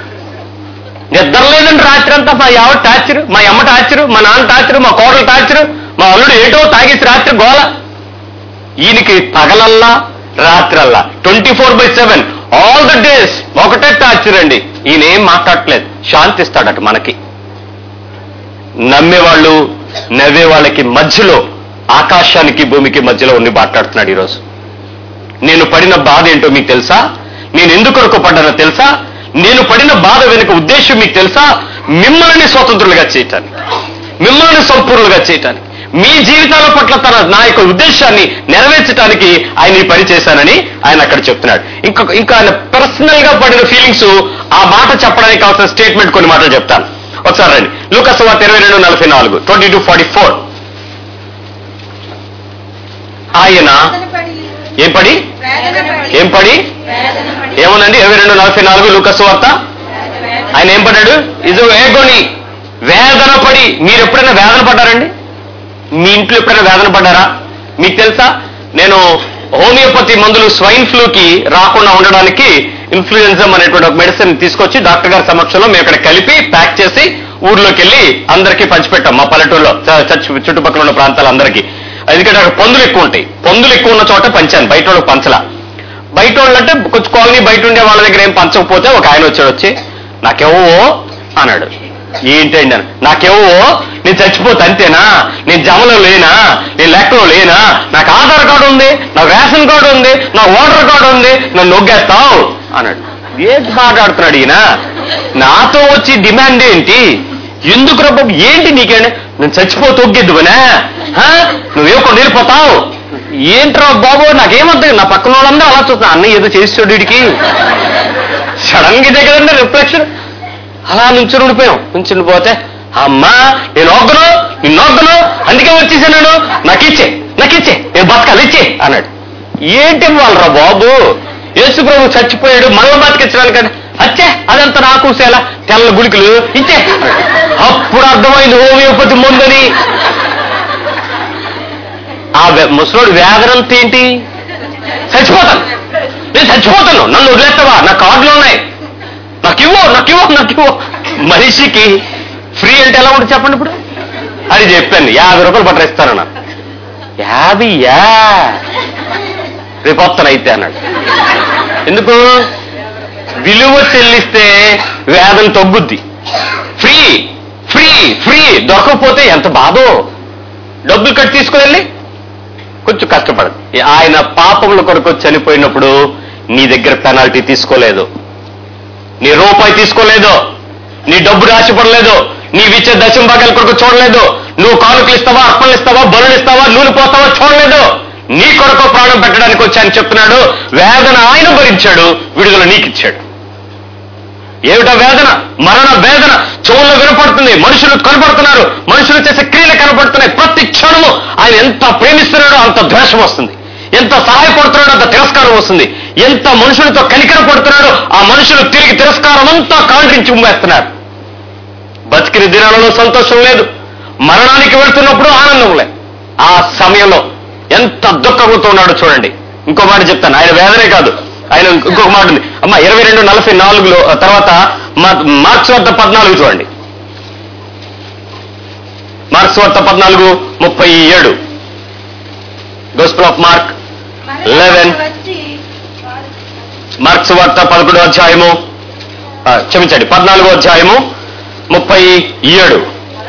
నిద్ర లేదండి రాత్రి అంతా. మా ఆవిడ టార్చరు, మా అమ్మ టార్చరు, మా నాన్న టార్చరు, మా కోడలు టార్చరు, మా అల్లుడు ఏటో తాగేసి రాత్రి గోల. ఈయనకి పగలల్లా రాత్రల్లా 24/7 ఆల్ ద డేస్ ఒకటే టార్చర్ అండి. ఈయన ఏం మాట్లాడట్లేదు, శాంతిస్తాడట మనకి. నమ్మేవాళ్ళు నవ్వే వాళ్ళకి మధ్యలో, ఆకాశానికి భూమికి మధ్యలో ఉండి మాట్లాడుతున్నాడు ఈరోజు. నేను పడిన బాధ ఏంటో మీకు తెలుసా? నేను ఎందుకొరకు పడ్డానో తెలుసా? నేను పడిన బాధ వెనుక ఉద్దేశం మీకు తెలుసా? మిమ్మల్ని స్వతంత్రులుగా చేయటానికి, మిమ్మల్ని సంపూర్ణులుగా చేయటానికి, మీ జీవితాల పట్ల నా యొక్క ఉద్దేశాన్ని నెరవేర్చడానికి ఆయన ఈ పని చేశానని ఆయన అక్కడ చెప్తున్నాడు. ఇంకా ఆయన పర్సనల్ గా పడిన ఫీలింగ్స్, ఆ మాట చెప్పడానికి కావాల్సిన స్టేట్మెంట్ కొన్ని మాటలు చెప్తాను. ఒకసారి రండి. లూకాసు 22:44 22:44. ఆయన ఏం పడి ఏమోనండి 22:44 లూకాసు వార్త. ఆయన ఏం పడ్డాడు? ఇది ఏగొని వేదన పడి. మీరు ఎప్పుడైనా వేదన పడ్డారండి? మీ ఇంట్లో ఎప్పుడైనా వేదన పడ్డారా? మీకు తెలుసా, నేను హోమియోపతి మందులు స్వైన్ ఫ్లూకి రాకుండా ఉండడానికి ఇన్ఫ్లుయెన్జమ్ అనేటువంటి ఒక మెడిసిన్ తీసుకొచ్చి డాక్టర్ గారి సమక్షంలో మేము ఇక్కడ కలిపి ప్యాక్ చేసి ఊర్లోకి వెళ్ళి అందరికీ పంచిపెట్టాం. మా పల్లెటూరులో చుట్టుపక్కల ఉన్న ప్రాంతాలందరికీ. ఎందుకంటే అక్కడ పందులు ఎక్కువ ఉంటాయి. పందులు ఎక్కువ ఉన్న చోట పంచాను, బయట వాళ్ళకి పంచలా. బయట వాళ్ళు అంటే కొంచెం కాలనీ బయట ఉండే వాళ్ళ దగ్గర ఏం పంచకపోతే ఒక ఆయన వచ్చి నాకేవో అన్నాడు. ఏంటండి అని. నాకేవో నేను చచ్చిపోతే అంతేనా, నేను జమలో లేనా, నేను లెక్కలో లేనా, నాకు ఆధార్ కార్డు ఉంది, నాకు రేషన్ కార్డు ఉంది, నా ఓటర్ కార్డు ఉంది, నన్ను నొగ్గేస్తావు అన్నాడు. ఏంటి మాట్లాడుతున్నాడు ఈయన? నాతో వచ్చి డిమాండ్ ఏంటి? ఎందుకు రబ్బ ఏంటి నీకేంటి? నేను చచ్చిపోతే ఒగ్గెద్దువనా, నువ్వే కొన్ని వెళ్ళిపోతావు ఏంట్రా బాబు? నాకేమవుతుంది? నా పక్కన వాళ్ళందరూ అలా చూస్తున్నా, అన్నయ్య ఏదో చేస్తాడు వీడికి. సడన్ గా ఇదే కదండి రిఫ్లెక్షన్. అలా నుంచుని ఉండిపోయాం. నుంచుని పోతే అమ్మా నేను నొగ్గను అందుకే వచ్చేసాను, నాకిచ్చే నేను బతకాలి ఇచ్చే అన్నాడు. ఏంటి వాళ్ళరా బాబు? యేసు ప్రభు చచ్చిపోయాడు, మనం బతికించడానికంటే అచ్చే అదంతా నాకు సేలా తెల్ల గుళికలు ఇచ్చే. అప్పుడు అర్థమైంది హోమియోపతి ముందని. ఆ ముసలోడు వేదనంత ఏంటి? చచ్చిపోతాను, నేను చచ్చిపోతాను, నన్ను వదిలేస్తావా, నా కార్డులు ఉన్నాయి, నాకివ్వు. మనిషికి ఫ్రీ అంటే ఎలా ఉంటుంది చెప్పండి? ఇప్పుడు అని చెప్పాను. 50 రూపాయలు బట్టర్ ఇస్తానన్నా. 50 రేపు వస్తాను అయితే అన్నాడు. ఎందుకు? విలువ చెల్లిస్తే వేదన తగ్గుద్ది. ఫ్రీ ఫ్రీ ఫ్రీ దొరకకపోతే ఎంత బాధో. డబ్బులు కట్టి తీసుకువెళ్ళి కొంచెం కష్టపడదు. ఆయన పాపముల కొరకు చనిపోయినప్పుడు నీ దగ్గర పెనాల్టీ తీసుకోలేదు, నీ రూపాయి తీసుకోలేదు, నీ డబ్బు రాసిపడలేదు, నీవిచ్చే దశంభాగాల కొరకు చూడలేదు, నువ్వు కానుకలు ఇస్తావా, అర్పణలు ఇస్తావా, బలులు ఇస్తావా, నూనె పోస్తావా చూడలేదు. నీ కొరకు ప్రాణం పెట్టడానికి వచ్చి అని చెప్తున్నాడు. వేదన ఆయన భరించాడు, విడుదల నీకిచ్చాడు. ఏమిటా వేదన? మరణ వేదన. చెవుల్లో వినపడుతుంది, మనుషులు కనపడుతున్నారు, మనుషులు చేసే క్రియలు కనపడుతున్నాయి. ప్రతి క్షణము ఆయన ఎంత ప్రేమిస్తున్నాడో అంత ద్వేషం వస్తుంది, ఎంత సహాయపడుతున్నాడో అంత తిరస్కారం వస్తుంది, ఎంత మనుషులతో కనికర పడుతున్నాడో ఆ మనుషులు తిరిగి తిరస్కారం అంతా కాండ్రించి ఉమ్మేస్తున్నారు. బతికిన దినాలలో సంతోషం లేదు, మరణానికి వెళ్తున్నప్పుడు ఆనందం లేదు. ఆ సమయంలో ఎంత దుఃఖంతో ఉన్నాడో చూడండి. ఇంకో మాట చెప్తాను, ఆయన వేదనే కాదు, ఆయన ఇంకొక మాట ఉంది అమ్మ. 22:44 తర్వాత మార్క్స్ వార్త 14 చూడండి. మార్క్స్ వార్త 14:37. Gospel of mark 11. మార్క్స్ వార్త 11వ అధ్యాయము, క్షమించండి 14వ అధ్యాయము 37.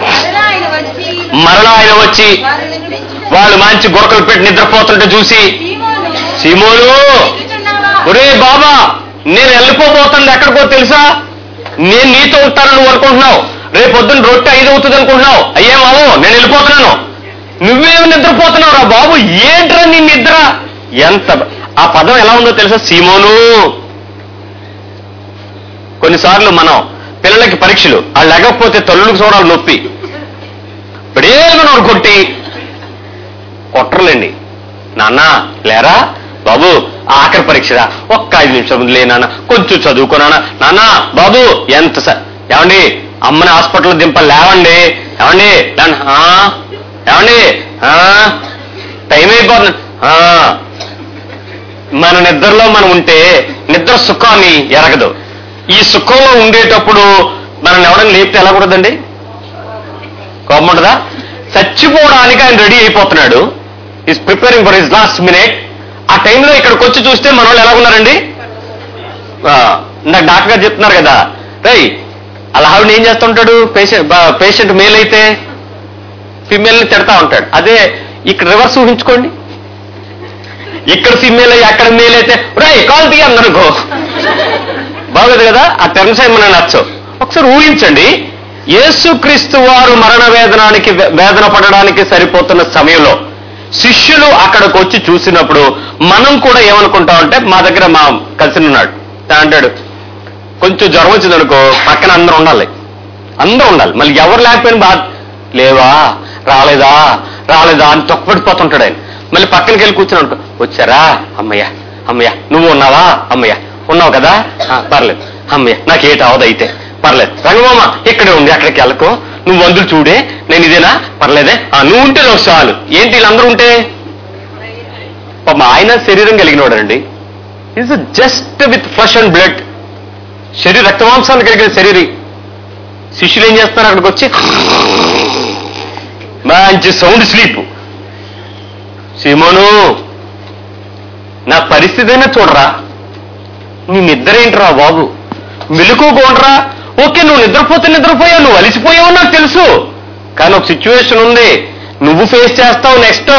మరలా ఆయన వచ్చి వాళ్ళు మంచి గొరకలు పెట్టి నిద్రపోతుంటే చూసి, సీమోను, ఒరే బాబా, నేను వెళ్ళిపోబోతుంది ఎక్కడికో తెలుసా? నేను నీతో ఉంటాను నువ్వు అనుకుంటున్నావు, రేపొద్దున రొట్టె 5 అవుతుంది అనుకుంటున్నావు. అయ్యేమావో నేను వెళ్ళిపోతున్నాను, నువ్వేమి నిద్రపోతున్నావు రా బాబు, ఏంట్రా నీ నిద్ర? ఎంత ఆ పదం ఎలా ఉందో తెలుసా? సీమోను. కొన్నిసార్లు మనం పిల్లలకి పరీక్షలు, వాళ్ళు లేకపోతే తల్లులకు చూడాలి నొప్పి, ఇప్పుడేమో నోరు కొట్టి కొట్టరులేండి. నాన్న లేరా బాబు, ఆఖరి పరీక్షరా, ఒక్క 5 నిమిషం లే నాన్న, కొంచెం చదువుకున్నానా నాన్న. బాబు ఎంత ఏమండి, అమ్మని హాస్పిటల్ దింపాలి, లేవండి ఏమండి, ఏమండి టైం అయిపోతుంది. మన నిద్రలో మనం ఉంటే నిద్ర సుఖాన్ని ఎరగదు. ఈ సుఖంలో ఉండేటప్పుడు మనం ఎవరైనా లేపితే ఎలా కూడదండి? కోపం ఉండదా? చచ్చిపోవడానికి ఆయన రెడీ అయిపోతున్నాడు, is preparing for his last minute. ఆ టైంలో ఇక్కడికి వచ్చి చూస్తే మన వాళ్ళు ఎలా ఉన్నారండి? నాకు డాక్టర్ గారు చెప్తున్నారు కదా, రై అలా ఆవిడ ఏం చేస్తూ ఉంటాడు, పేషెంట్ మేల్ అయితే ఫిమేల్ని తిడతా ఉంటాడు. అదే ఇక్కడ రివర్స్ ఊహించుకోండి, ఇక్కడ ఫిమేల్ అయ్యి అక్కడ మేల్ అయితే రై కాల్ తీయనుకో, బాగోదు కదా. ఆ టర్మ్స్ ఏమన్నా నచ్చవు. ఒకసారి ఊహించండి, యేసుక్రీస్తు వారు మరణ వేదన పడడానికి సరిపోతున్న సమయంలో శిష్యులు అక్కడికి వచ్చి చూసినప్పుడు మనం కూడా ఏమనుకుంటామంటే, మా దగ్గర మా కజిన్ ఉన్నాడు అంటాడు, కొంచెం జ్వరం వచ్చిందనుకో పక్కన అందరూ ఉండాలి, మళ్ళీ ఎవరు లేకపోయినా బాధ, లేవా రాలేదా అని తొక్కబడిపోతుంటాడు ఆయన. మళ్ళీ పక్కనకి వెళ్ళి కూర్చుని అనుకో, వచ్చారా అమ్మయ్య అమ్మయ్య, నువ్వు ఉన్నావా అమ్మయ్య, ఉన్నావు కదా పర్లేదు అమ్మయ్య, నాకేట అవదు అయితే పర్లేదు, రంగమామ ఇక్కడే ఉంది అక్కడికి వెళ్ళకో, నువ్వు వందులు చూడే, నేను ఇదేనా పర్లేదే, నువ్వు ఉంటే నాకు చాలు. ఏంటి వీళ్ళందరూ ఉంటే? పాపం ఆయన శరీరం కలిగినవాడండి, is just with flesh and blood, రక్తమాంసాలు కలిగిన శరీరం. శిష్యులు ఏం చేస్తున్నారు, అక్కడికి వచ్చి మంచి సౌండ్ స్లీప్. సీమోను, నా పరిస్థితి అయినా చూడరా, నీ నిద్ర ఏంట్రా బాబు, మెలుకోకుండా. ఓకే, నువ్వు నిద్రపోయావు, నువ్వు అలిసిపోయావు నాకు తెలుసు, కానీ ఒక సిచ్యువేషన్ ఉంది, నువ్వు ఫేస్ చేస్తావు.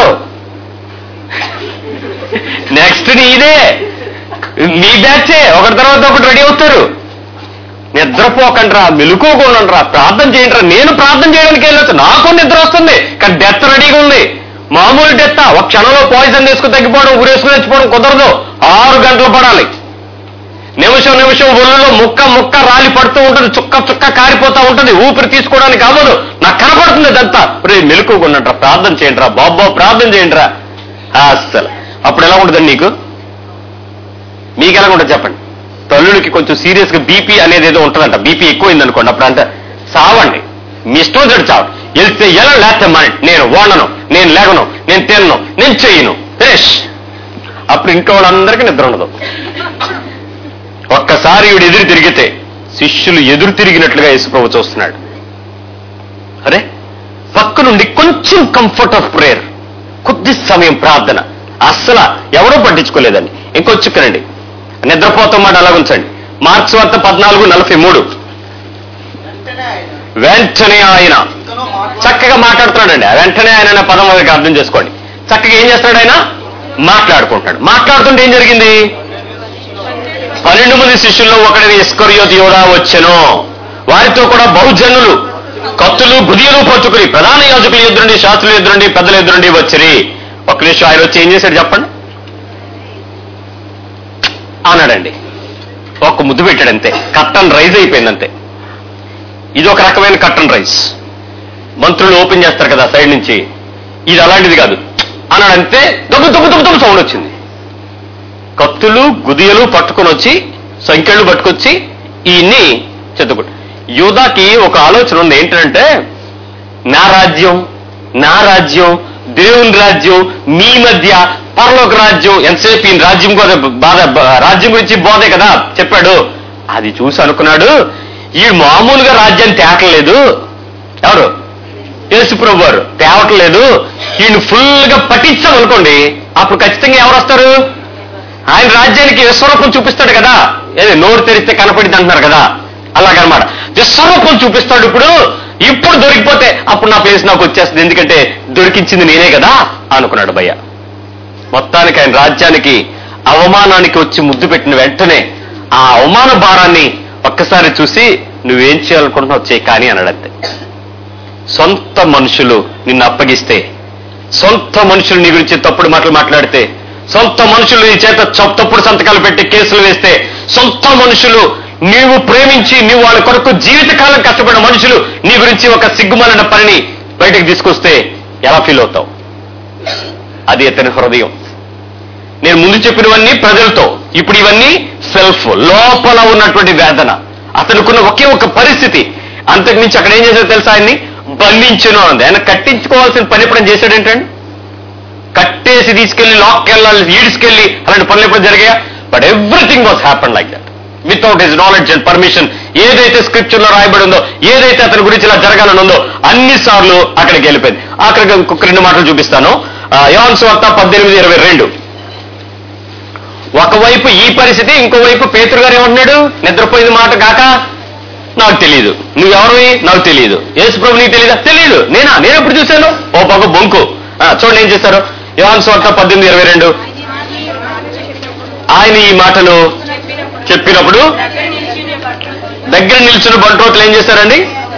నెక్స్ట్ నీదే, నీ బ్యాచే ఒకటి తర్వాత ఒకటి రెడీ అవుతారు. నిద్రపోకండ్రా, మెలుకోకుండా ప్రార్థన చేయండిరా. నేను ప్రార్థన చేయడానికి వెళ్ళొచ్చు, నాకు నిద్ర వస్తుంది, కానీ డెత్ రెడీగా ఉంది. మామూలు డెత్ ఒక క్షణంలో పాయిజన్ తీసుకుని తగ్గిపోవడం, ఊరేసుకుని తెచ్చిపోవడం కుదరదు. 6 గంటలు పడాలి. నిమిషం ఒళ్ళులో ముక్క రాలి పడుతూ ఉంటుంది, చుక్క కారిపోతా ఉంటుంది, ఊపిరి తీసుకోవడానికి అవ్వదు. నాకు కనపడుతుంది అదంతా. మెలుకోకుండా ప్రార్థన చేయండిరా బాబా, ప్రార్థన చేయండిరా. అస్సలు అప్పుడు ఎలా ఉంటుందండి మీకు ఎలా ఉంటుంది చెప్పండి? తల్లులకి కొంచెం సీరియస్ గా బీపీ అనేది ఏదో ఉంటుందంట, బీపీ ఎక్కువైంది అనుకోండి, అప్పుడు అంటే చావండి, మీ ఇష్టం చెడు చావు, వెళ్తే ఎలా లేస్తే మన నేను వాడను, నేను లేగను, నేను తినను, నేను చెయ్యను, ఫినిష్. అప్పుడు ఇంట్లో వాళ్ళందరికీ నిద్ర ఉండదు. ఒక్కసారి ఈవిడ ఎదురు తిరిగితే శిష్యులు ఎదురు తిరిగినట్లుగా యేసుప్రభు చూస్తున్నాడు. అరే పక్క నుండి కొంచెం కంఫర్ట్ ఆఫ్ ప్రేయర్, కొద్ది సమయం ప్రార్థన, అస్సలు ఎవరో పట్టించుకోలేదండి. ఇంకొచ్చుకనండి, నిద్రపోతాం మాట అలా ఉంచండి. మార్క్స్ వార్త 14:43. వెంటనే ఆయన చక్కగా మాట్లాడుతున్నాడండి. వెంటనే ఆయన అనే పదం మనకి అర్థం చేసుకోండి. చక్కగా ఏం చేస్తాడు ఆయన? మాట్లాడుకుంటాడు. మాట్లాడుతుంటే ఏం జరిగింది? 12 మంది శిష్యుల్లో ఒకడిని ఇస్కరియోతు యోధా వచ్చెను. వారితో కూడా బహుజనులు కత్తులు గుదియలు పట్టుకుని ప్రధాన యాజకుల ఎదురుండి, శాస్త్రుల ఎదురుండి, పెద్దల ఎదురుండి వచ్చిరి. ఒక్క నిమిషం, ఆయన వచ్చి ఏం చేశాడు చెప్పండి అన్నాడండి. ఒక్క ముద్దు పెట్టాడు అంతే. కట్టన్ రైజ్ అయిపోయిందంతే. ఇది ఒక రకమైన కట్టన్ రైస్. మంత్రులు ఓపెన్ చేస్తారు కదా సైడ్ నుంచి, ఇది అలాంటిది కాదు అన్నాడంతే. దొబ్బు దొబ్బు దొబ్బు దొబ్బు సౌండ్ వచ్చింది. కత్తులు గుదియలు పట్టుకొని వచ్చి, సంఖ్యలు పట్టుకొచ్చి ఈయన్ని చెత్తకొట్టు. యూదాకి ఒక ఆలోచన ఉంది. ఏంటంటే, నా రాజ్యం, నా రాజ్యం, దేవుని రాజ్యం, మీ మధ్య పరలోక రాజ్యం. ఎంతసేపు ఈయన రాజ్యం రాజ్యం గురించి బోధే కదా చెప్పాడు. అది చూసి అనుకున్నాడు, ఈ మామూలుగా రాజ్యాన్ని తేవట్లేదు. ఎవరు? యేసుప్రభు వారు తేవట్లేదు. ఈయన ఫుల్ గా పట్టించామనుకోండి, అప్పుడు ఖచ్చితంగా ఎవరు వస్తారు? ఆయన రాజ్యానికి విశ్వరూపం చూపిస్తాడు కదా. ఏది నోరు తెరిస్తే కనపడింది అంటున్నారు కదా, అలాగనమాట. విశ్వరూపం చూపిస్తాడు. ఇప్పుడు దొరికిపోతే అప్పుడు నా ప్లేస్ నాకు వచ్చేస్తుంది, ఎందుకంటే దొరికించింది నేనే కదా అనుకున్నాడు భయ్య. మొత్తానికి ఆయన రాజ్యానికి అవమానానికి వచ్చి ముద్దు పెట్టిన వెంటనే ఆ అవమాన భారాన్ని ఒక్కసారి చూసి, నువ్వేం చేయాలనుకుంటున్నావు చేయి కానీ అన్నాడంతే. సొంత మనుషులు నిన్ను అప్పగిస్తే, సొంత మనుషులు నీ గురించి తప్పుడు మాటలు మాట్లాడితే, సొంత మనుషులు నీ చేత తప్పుడు సంతకాలు పెట్టి కేసులు వేస్తే, సొంత మనుషులు నీవు ప్రేమించి నీవు వాళ్ళ కొరకు జీవితకాలం కష్టపడిన మనుషులు నీ గురించి ఒక సిగ్గుమాలిన పనిని బయటకు తీసుకొస్తే ఎలా ఫీల్ అవుతావు? అది అతని హృదయం. నేను ముందు చెప్పినవన్నీ ప్రజలతో, ఇప్పుడు ఇవన్నీ సెల్ఫ్, లోపల ఉన్నటువంటి వేదన. అతనుకున్న ఒకే ఒక పరిస్థితి. అంతకుమించి అక్కడ ఏం చేశాడో తెలుసా? ఆయన్ని బంధించును అంది. ఆయన కట్టించుకోవాల్సిన పని ఎప్పుడైనా చేశాడేంటండి? కట్టేసి తీసుకెళ్లి లాక్కెళ్ళాలి, ఈడ్చుకెళ్ళి అలాంటి పనులు ఎప్పుడు జరిగాయా? But everything was happen like that without his knowledge and permission. ఏదైతే స్క్రిప్చర్ లో రాయబడి ఉందో, ఏదైతే అతని గురించి ఇలా జరగాలని ఉందో అన్నిసార్లు అక్కడికి వెళ్ళిపోయింది. అక్కడికి ఇంకొక 2 మాటలు చూపిస్తాను. యోహాను సువార్త 18:22. ఒకవైపు ఈ పరిస్థితి, ఇంకోవైపు పేతురు గారు ఏమంటున్నాడు? నిద్రపోయింది మాట కాక నాకు తెలియదు. నువ్వెవరివి? నాకు తెలియదు. యేసుప్రభు నీకు తెలియదా? తెలియదు. నేను ఎప్పుడు చూశాను? ఓ పక్క బొంకు. చూడండి ఏం చేశారు. యోహాను సువార్త 18:22. ఆయన ఈ మాటలు చెప్పినప్పుడు దగ్గర నిల్చున్న బంట్రోతులు ఏం చేశారండి?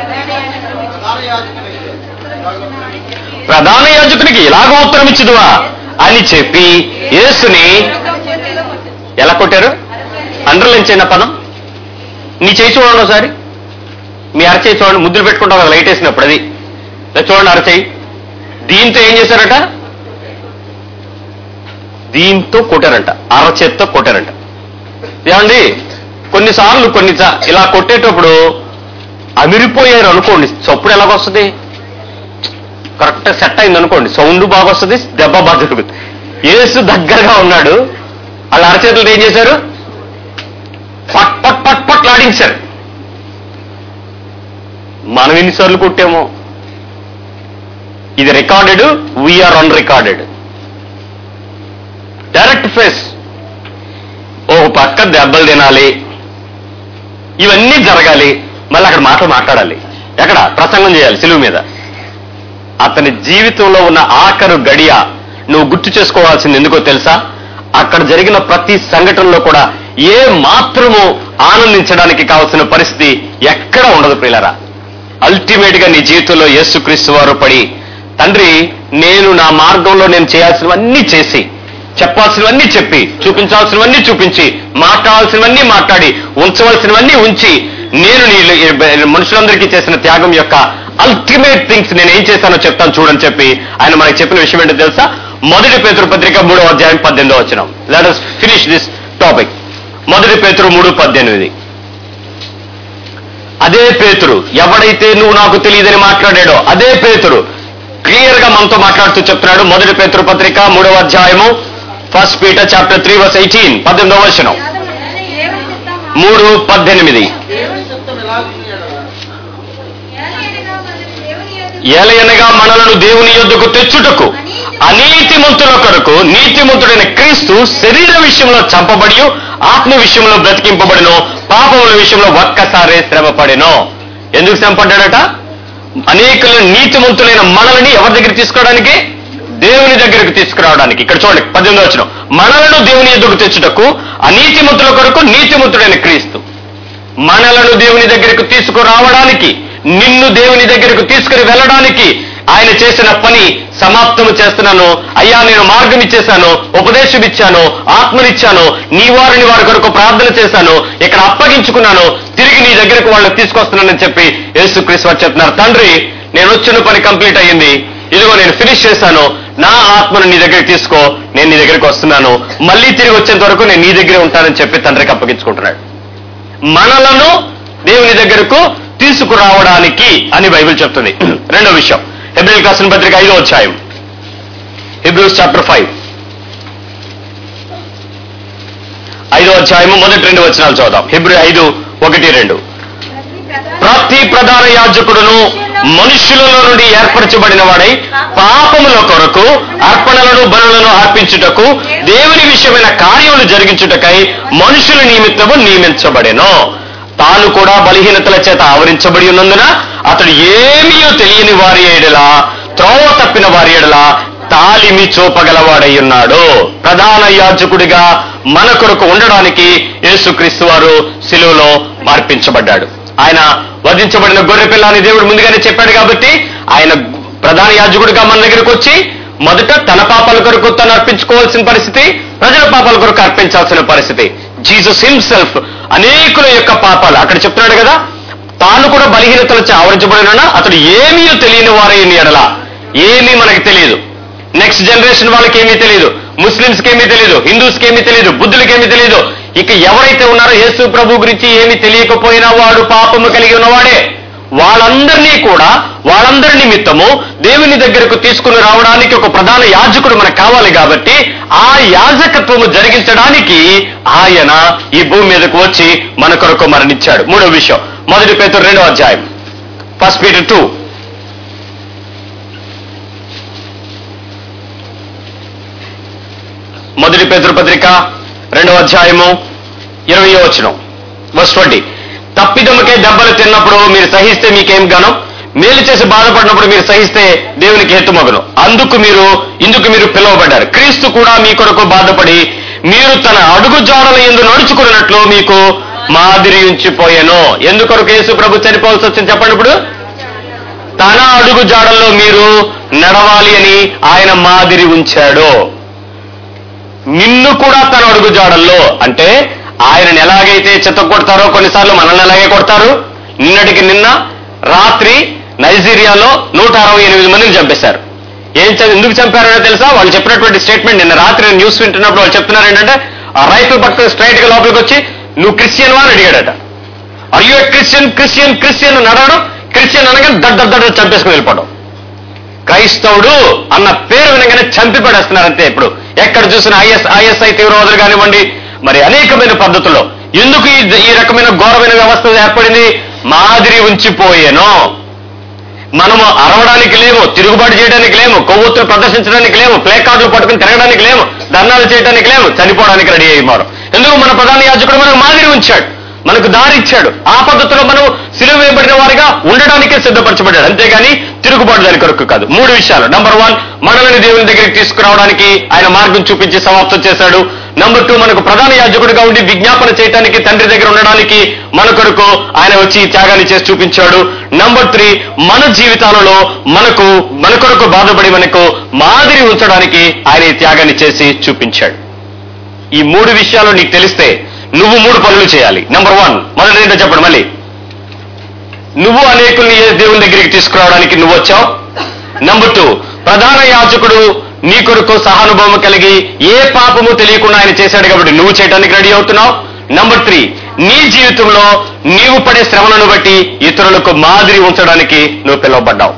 ప్రధాన యాజకునికి ఇలాగ ఉత్తరం ఇచ్చిదువా అని చెప్పి యేసుని ఎలా కొట్టారు? అండర్లైన్ చేయన పదం. నీ చేయి చూడండి ఒకసారి, మీ అరచేయి చూడండి. ముద్దులు పెట్టుకుంటాం కదా లైట్ వేసినప్పుడు, అది చూడండి అరచేయి. దీంతో ఏం చేశారట? దీంతో కొట్టారంట, అరచేత్తో కొట్టారంట. ఏమండి, కొన్నిసార్లు ఇలా కొట్టేటప్పుడు అమిరిపోయారు అనుకోండి, చప్పుడు ఎలాగొస్తుంది? కరెక్ట్ సెట్ అయింది అనుకోండి, సౌండ్ బాగా వస్తుంది, దెబ్బ బాగా జరుగుతుంది. యేసు దగ్గరగా ఉన్నాడు, వాళ్ళ అరచేతులతో ఏం చేశారు? పట్ పట్ పట్ పట్ లాడించారు. మనం ఎన్నిసార్లు కొట్టామో? ఇది recorded, we are unrecorded. Direct face. ఓ పక్క దెబ్బలు తినాలి, ఇవన్నీ జరగాలి, మళ్ళీ అక్కడ మాట్లాడాలి, ఎక్కడ ప్రసంగం చేయాలి సిలువ మీద. అతని జీవితంలో ఉన్న ఆఖరు గడియ నువ్వు గుర్తు చేసుకోవాల్సింది ఎందుకో తెలుసా? అక్కడ జరిగిన ప్రతి సంఘటనలో కూడా ఏ మాత్రము ఆనందించడానికి కావాల్సిన పరిస్థితి ఎక్కడ ఉండదు ప్రియులారా. అల్టిమేట్ గా నీ జీవితంలో యేసుక్రీస్తు వారు పడి, తండ్రి నేను నా మార్గంలో నేను చేయాల్సినవన్నీ చేసి, చెప్పాల్సినవన్నీ చెప్పి, చూపించాల్సినవన్నీ చూపించి, మాట్లాడాల్సినవన్నీ మాట్లాడి, ఉంచవలసినవన్నీ ఉంచి, నేను నీ మనుషులందరికీ చేసిన త్యాగం యొక్క అల్టిమేట్ థింగ్స్ నేను ఏం చేశానో చెప్తాను చూడని చెప్పి ఆయన మనకి చెప్పిన విషయం ఏంటో తెలుసా? 1 పేతురు పత్రిక 3వ అధ్యాయం 18వ వచనం. Let us finish this topic. 1 పేతురు 3:18. అదే పేతురు, ఎవడైతే నువ్వు నాకు తెలియదని మాట్లాడాడో అదే పేతురు క్లియర్ గా మనతో మాట్లాడుతూ చెప్తున్నాడు. 1 పేతురు పత్రిక 3వ అధ్యాయము, 1 Peter chapter 3 verse 18, 18వ వచనం. 3:18. ఏలయనగా మనలను దేవుని యొద్దకు తెచ్చుటకు అనీతిమంతుల కొరకు నీతిమంతుడైన క్రీస్తు శరీర విషయంలో చంపబడి ఆత్మ విషయంలో బ్రతికింపబడినో పాపముల విషయంలో ఒక్కసారే శ్రమపడినో. ఎందుకు శ్రమపడ్డాడట? అనేకుల నీతిమంతులైన మనల్ని ఎవరి దగ్గర తీసుకోవడానికి? దేవుని దగ్గరకు తీసుకురావడానికి. ఇక్కడ చూడండి 18వ వచనం, మనలను దేవుని యొద్దకు తెచ్చుటకు అనీతిమంతుల కొరకు నీతిమంతుడైన క్రీస్తు. మనలను దేవుని దగ్గరకు తీసుకురావడానికి, నిన్ను దేవుని దగ్గరకు తీసుకుని వెళ్ళడానికి ఆయన చేసిన పని సమాప్తము చేస్తున్నాను. అయ్యా నేను మార్గం ఇచ్చేశాను, ఉపదేశం ఇచ్చాను, ఆత్మనిచ్చాను, నీ వారిని వారి కొరకు ప్రార్థన చేశాను, ఇక్కడ అప్పగించుకున్నాను, తిరిగి నీ దగ్గరకు వాళ్ళని తీసుకొస్తున్నానని చెప్పి యేసుక్రీస్తు వారు చెప్తున్నారు. తండ్రి నేను వచ్చిన పని కంప్లీట్ అయ్యింది, ఇదిగో నేను ఫినిష్ చేశాను, నా ఆత్మను నీ దగ్గరికి తీసుకో, నేను నీ దగ్గరికి వస్తున్నాను, మళ్ళీ తిరిగి వచ్చేంత వరకు నేను నీ దగ్గరే ఉంటానని చెప్పి తండ్రికి అప్పగించుకుంటున్నాడు. మనలను దేవుని దగ్గరకు తీసుకురావడానికి అని బైబిల్ చెప్తుంది. రెండో విషయం, హెబ్రీయులకు రాసిన పత్రిక 5వ అధ్యాయం, హెబ్రీస్ చాప్టర్ 5, 5వ అధ్యాయము మొదటి 2 వచనాలు చదువుదాం. హెబ్రీ 5:1-2. ప్రతి ప్రధాన యాజకుడును మనుష్యులలో నుండి ఏర్పరచబడిన వాడై పాపముల కొరకు అర్పణలను బలులను అర్పించుటకు దేవుని విషయమైన కార్యములు జరిగించుటకై మనుషుల నిమిత్తము నియమించబడెను. తాను కూడా బలహీనతల చేత ఆవరించబడి ఉన్నందున అతడు ఏమీ తెలియని వారి ఎడలా త్రోవ తప్పిన వారి ఎడలా తాలిమి చూపగలవాడై ఉన్నాడు. ప్రధాన యాజకుడిగా మన కొరకు ఉండడానికి యేసుక్రీస్తు వారు శిలువలో మార్పించబడ్డాడు. ఆయన వధించబడిన గొర్రె పిల్ల అని దేవుడు ముందుగానే చెప్పాడు కాబట్టి ఆయన ప్రధాన యాజకుడిగా మన దగ్గరకు వచ్చి మొదట తన పాపాల కొరకు తను అర్పించుకోవాల్సిన పరిస్థితి, ప్రజల పాపాల కొరకు అర్పించాల్సిన పరిస్థితి. జీసస్ హిమ్సెల్ఫ్ అనేకుల యొక్క పాపాలు అక్కడ చెప్తున్నాడు కదా, తాను కూడా బలహీనతలచే ఆవరించబడిన అతడు ఏమీ తెలియని వారైన ఎడల, ఏమీ మనకి తెలియదు, నెక్స్ట్ జనరేషన్ వాళ్ళకి ఏమీ తెలియదు, ముస్లింస్కి ఏమీ తెలియదు, హిందూస్కి ఏమీ తెలియదు, బుద్ధులకి ఏమీ తెలియదు, ఇక ఎవరైతే ఉన్నారో యేసు ప్రభు గురించి ఏమీ తెలియకపోయినా వాడు పాపము కలిగి ఉన్నవాడే. వాళ్ళందరినీ కూడా వాళ్ళందరి నిమిత్తము దేవుని దగ్గరకు తీసుకుని రావడానికి ఒక ప్రధాన యాజకుడు మనకు కావాలి కాబట్టి ఆ యాజకత్వము జరిగించడానికి ఆయన ఈ భూమి మీదకు వచ్చి మన కొరకు మరణించాడు. మూడో విషయం, 1 పేతురు 2వ అధ్యాయం, 1 Peter 2. 1 పేతురు పత్రిక 2వ అధ్యాయము 20వ వచనం, verse 20. తప్పిదముకే దెబ్బలు తిన్నప్పుడు మీరు సహిస్తే మీకేం గానం, మేలు చేసి బాధపడినప్పుడు మీరు సహిస్తే దేవునికి హేతుమగును. ఇందుకు మీరు పిలువబడ్డారు. క్రీస్తు కూడా మీ కొరకు బాధపడి మీరు తన అడుగు జాడల యందు నడుచుకున్నట్లు మీకు మాదిరి ఉంచిపోయాను. ఎందుకొరకు యేసు ప్రభు చనిపోవాల్సి వచ్చింది చెప్పండి? ఇప్పుడు తన అడుగు జాడల్లో మీరు నడవాలి అని ఆయన మాదిరి ఉంచాడు. నిన్ను కూడా తన అడుగు జాడల్లో, అంటే ఆయనను ఎలాగైతే చెత్త కొడతారో కొన్నిసార్లు మనల్ని ఎలాగే కొడతారు. నిన్నటికి నిన్న రాత్రి నైజీరియాలో 168 మందిని చంపేశారు. ఎందుకు చంపారో తెలుసా? వాళ్ళు చెప్పినటువంటి స్టేట్మెంట్. నిన్న రాత్రి న్యూస్ వింటున్నప్పుడు వాళ్ళు చెప్తున్నారు ఏంటంటే, ఆ రైతులు పట్టుకుని స్ట్రైట్ గా లోపలికి వచ్చి నువ్వు క్రిస్టియన్ వా అని అడిగాడట. Are you Christian Christian Christian అని అడగడం, క్రిస్టియన్ అనగా దడ్డ చంపేసుకుని వెళ్ళిపోవడం. క్రైస్తవుడు అన్న పేరు వినగానే చంపి పడేస్తున్నారు అంతే. ఇప్పుడు ఎక్కడ చూసిన ఐఎస్ఐ తీవ్రవాదులు కానివ్వండి, మరి అనేకమైన పద్ధతుల్లో. ఎందుకు ఈ రకమైన ఘోరమైన వ్యవస్థ ఏర్పడింది? మాదిరి ఉంచిపోయేను. మనము అరవడానికి లేము, తిరుగుబాటు చేయడానికి లేము, కొవ్వొత్తులు ప్రదర్శించడానికి లేము, ప్లే కార్డులు పట్టుకుని తిరగడానికి లేము, ధర్నాలు చేయడానికి లేము, చనిపోవడానికి రెడీ అయ్యారు. ఎందుకు? మన ప్రధాన యాజకుడు మనకు మాదిరి ఉంచాడు, మనకు దారి ఇచ్చాడు. ఆ పద్ధతిలో మనం సిలువ వేయబడిన వారిగా ఉండడానికే సిద్ధపరచబడ్డాడు, అంతేగాని తిరుగుబాటు దాని కొరకు కాదు. 3 విషయాలు. నంబర్ 1, మనల్ని దేవుని దగ్గరికి తీసుకురావడానికి ఆయన మార్గం చూపించి సమాప్తం చేశాడు. నంబర్ 2, మనకు ప్రధాన యాజకుడిగా ఉండి విజ్ఞాపన చేయడానికి, తండ్రి దగ్గర ఉండడానికి మన కొరకు ఆయన వచ్చి త్యాగాన్ని చేసి చూపించాడు. నంబర్ 3, మన జీవితాలలో మన కొరకు బాధపడి మనకు మాదిరి ఉంచడానికి ఆయన ఈ త్యాగాన్ని చేసి చూపించాడు. ఈ 3 విషయాలు నీకు తెలిస్తే నువ్వు 3 పనులు చేయాలి. నంబర్ 1, మొదటి ఏంటో చెప్పండి మళ్ళీ. నువ్వు అనేకుల్ని దేవుని దగ్గరికి తీసుకురావడానికి నువ్వు వచ్చావు. నంబర్ 2, ప్రధాన యాజకుడు నీ కొరకు సహానుభవం కలిగి ఏ పాపము తెలియకుండా ఆయన చేశాడు కాబట్టి నువ్వు చేయడానికి రెడీ అవుతున్నావు. నంబర్ 3, నీ జీవితంలో నీవు పడే శ్రమలను బట్టి ఇతరులకు మాదిరి ఉంచడానికి నువ్వు పిలువబడ్డావు.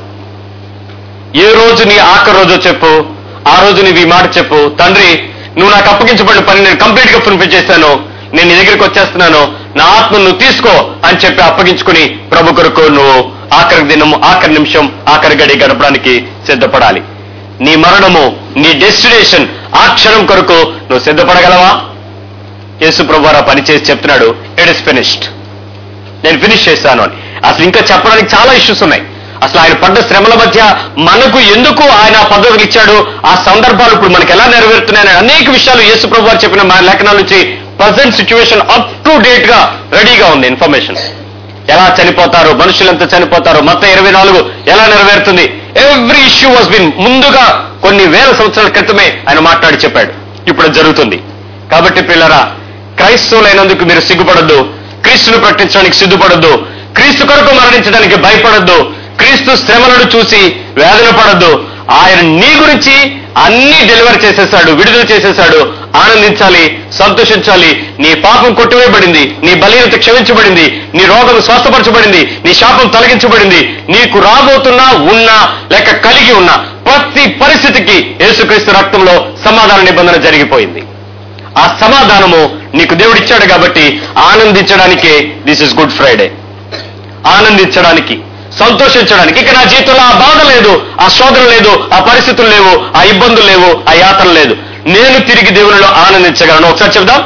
ఏ రోజు నీ ఆఖరి రోజు చెప్పు, ఆ రోజు నీవు ఈ మాట చెప్పు, తండ్రి నువ్వు నాకు అప్పగించబడిన పని నేను కంప్లీట్ గా ఫుల్ఫిల్ చేశాను, నేను నీ దగ్గరికి వచ్చేస్తున్నాను, నా ఆత్మను నువ్వు తీసుకో అని చెప్పి అప్పగించుకుని ప్రభు కొరకు నువ్వు ఆఖరి దినము, ఆఖరి నిమిషం, ఆఖరి గడి గడపడానికి సిద్ధపడాలి. నీ మరణము, నీ డెస్టినేషన్, ఆ క్షణం కొరకు నువ్వు సిద్ధపడగలవా? యేసు ప్రభువారు పని చేసి చెప్తున్నాడు, ఇట్ ఇస్ ఫినిష్డ్, నేను ఫినిష్ చేశాను అని. అసలు ఇంకా చెప్పడానికి చాలా ఇష్యూస్ ఉన్నాయి. అసలు ఆయన పడ్డ శ్రమల మధ్య మనకు ఎందుకు ఆయన పద్ధతులు ఇచ్చాడు, ఆ సందర్భాలు ఇప్పుడు మనకు ఎలా నెరవేరుతున్నాయని అనేక విషయాలు యేసు ప్రభువారు చెప్పిన మా లేఖనాల నుంచి present situation up to date గా రెడీగా ఉంది ఇన్ఫర్మేషన్. ఎలా చనిపోతారు, మనుషులు ఎంత చనిపోతారు, మొత్తం 24 ఎలా నెరవేరుతుంది, ఎవ్రీ ఇష్యూ వాజ్ బిన్ ముందుగా కొన్ని వేల సంవత్సరాల క్రితమే ఆయన మాట్లాడి చెప్పాడు. ఇప్పుడు జరుగుతుంది. కాబట్టి పిల్లరా, క్రైస్తవులైనందుకు మీరు సిగ్గుపడొద్దు, క్రీస్తును ప్రకటించడానికి సిద్ధపడొద్దు, క్రీస్తు కొరకు మరణించడానికి భయపడొద్దు, క్రీస్తు శ్రమలను చూసి వేదన పడొద్దు. ఆయన నీ గురించి అన్ని డెలివర్ చేసేశాడు, విడుదల చేసేశాడు. ఆనందించాలి, సంతోషించాలి. నీ పాపం కొట్టివేయబడింది, నీ బలహీనత క్షమించబడింది, నీ రోగం స్వస్థపరచబడింది, నీ శాపం తొలగించబడింది. నీకు రాబోతున్నా, ఉన్నా లేక కలిగి ఉన్నా ప్రతి పరిస్థితికి యేసుక్రీస్తు రక్తంలో సమాధాన నిబంధన జరిగిపోయింది. ఆ సమాధానము నీకు దేవుడిచ్చాడు కాబట్టి ఆనందించడానికే దిస్ ఇస్ గుడ్ ఫ్రైడే. ఆనందించడానికి, సంతోషించడానికి. ఇక నా జీవితంలో ఆ బాధ లేదు, ఆ శోధన లేదు, ఆ పరిస్థితులు లేవు, ఆ ఇబ్బందులు లేవు, ఆ యాతన లేదు. నేను తిరిగి దేవునిలో ఆనందించగలను. ఒకసారి చెప్దాం,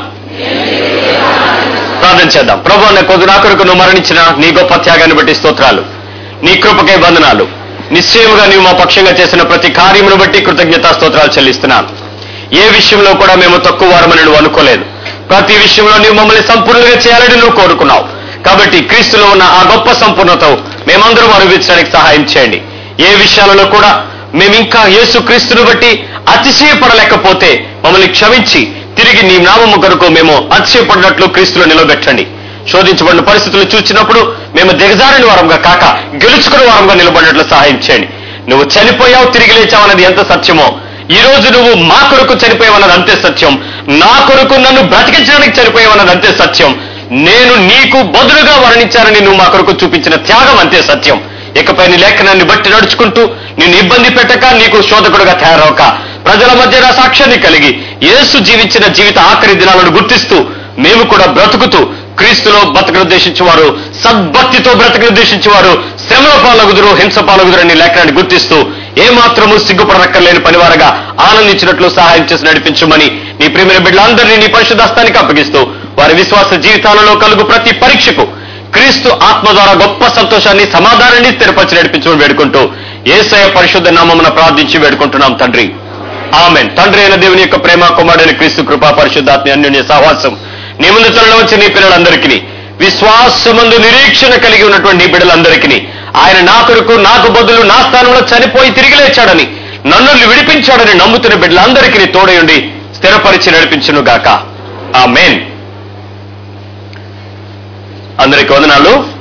ప్రార్థన చేద్దాం. ప్రభువా, నా కొరకు నువ్వు మరణించిన నీ గొప్ప త్యాగాన్ని బట్టి స్తోత్రాలు, నీ కృపకై వందనాలు. నిశ్చయముగా నీవు మా పక్షంగా చేసిన ప్రతి కార్యమును బట్టి కృతజ్ఞతా స్తోత్రాలు చెల్లిస్తున్నాను. ఏ విషయంలో కూడా మేము తక్కువ వారమని నువ్వు అనుకోలేదు. ప్రతి విషయంలో నీవు మమ్మల్ని సంపూర్ణంగా చేయాలని నువ్వు కోరుకున్నావు. కాబట్టి క్రీస్తులో ఉన్న ఆ గొప్ప సంపూర్ణత మేమందరం అనుభవించడానికి సహాయం చేయండి. ఏ విషయాలలో కూడా మేము ఇంకా యేసు క్రీస్తును బట్టి అతిశయపడలేకపోతే మమ్మల్ని క్షమించి తిరిగి నీ నామము కొరకు మేము అతిశయపడినట్లు క్రీస్తులో నిలబెట్టండి. శోధించబడిన పరిస్థితులు చూసినప్పుడు మేము దిగజారిన వారంగా కాక గెలుచుకున్న వారంగా నిలబడినట్లు సహాయం చేయండి. నువ్వు చనిపోయావు, తిరిగి లేచావన్నది ఎంత సత్యమో, ఈ రోజు నువ్వు మా కొరకు చనిపోయావన్నది అంతే సత్యం. నా కొరకు నన్ను బ్రతికించడానికి చనిపోయావన్నది అంతే సత్యం. నేను నీకు బదులుగా వర్ణించానని నువ్వు మా కొరకు చూపించిన త్యాగం అంతే సత్యం. ఇకపై నీ లేఖనాన్ని బట్టి నడుచుకుంటూ నిన్ను ఇబ్బంది పెట్టక, నీకు శోధకుడుగా తయారవక, ప్రజల మధ్య నా సాక్ష్యాన్ని కలిగి యేసు జీవించిన జీవిత ఆఖరి దినాలను గుర్తిస్తూ మేము కూడా బ్రతుకుతూ క్రీస్తులో బ్రతకనుద్దేశించేవారు, సద్భక్తితో బ్రతకనుద్దేశించేవారు శ్రమల పాలగుదురు, హింస పాలగుదురు అని లేఖనాన్ని గుర్తిస్తూ ఏమాత్రము సిగ్గుపడక్కర్లేని పనివారగా ఆనందించినట్లు సహాయం చేసి నడిపించమని నీ ప్రియమైన బిడ్డలందరినీ నీ పరిశుద్ధాస్తానికి అప్పగిస్తూ వారి విశ్వాస జీవితాలలో కలుగు ప్రతి పరీక్షకు క్రీస్తు ఆత్మ ద్వారా గొప్ప సంతోషాన్ని, సమాధానాన్ని స్థిరపరిచి నడిపించమని వేడుకుంటూ యేసయ్య పరిశుద్ధ నామమున ప్రార్థించి వేడుకుంటున్నాం తండ్రి, ఆమేన్. తండ్రి అయిన దేవుని యొక్క ప్రేమ, కుమారుడైన క్రీస్తు కృప, పరిశుద్ధాత్మ అన్యోన్య సహవాసం నీ ముందు తలలో వచ్చి నీ పిల్లలందరికీ, విశ్వాసమందు నిరీక్షణ కలిగి ఉన్నటువంటి నీ బిడ్డలందరికీ, ఆయన నా కొరకు, నాకు బదులు నా స్థానంలో చనిపోయి తిరిగి లేచాడని, నన్ను విడిపించాడని నమ్ముతున్న బిడ్డలందరికీ తోడయుండి స్థిరపరిచి నడిపించును గాక. ఆమేన్. అందరికీ వందనాలు.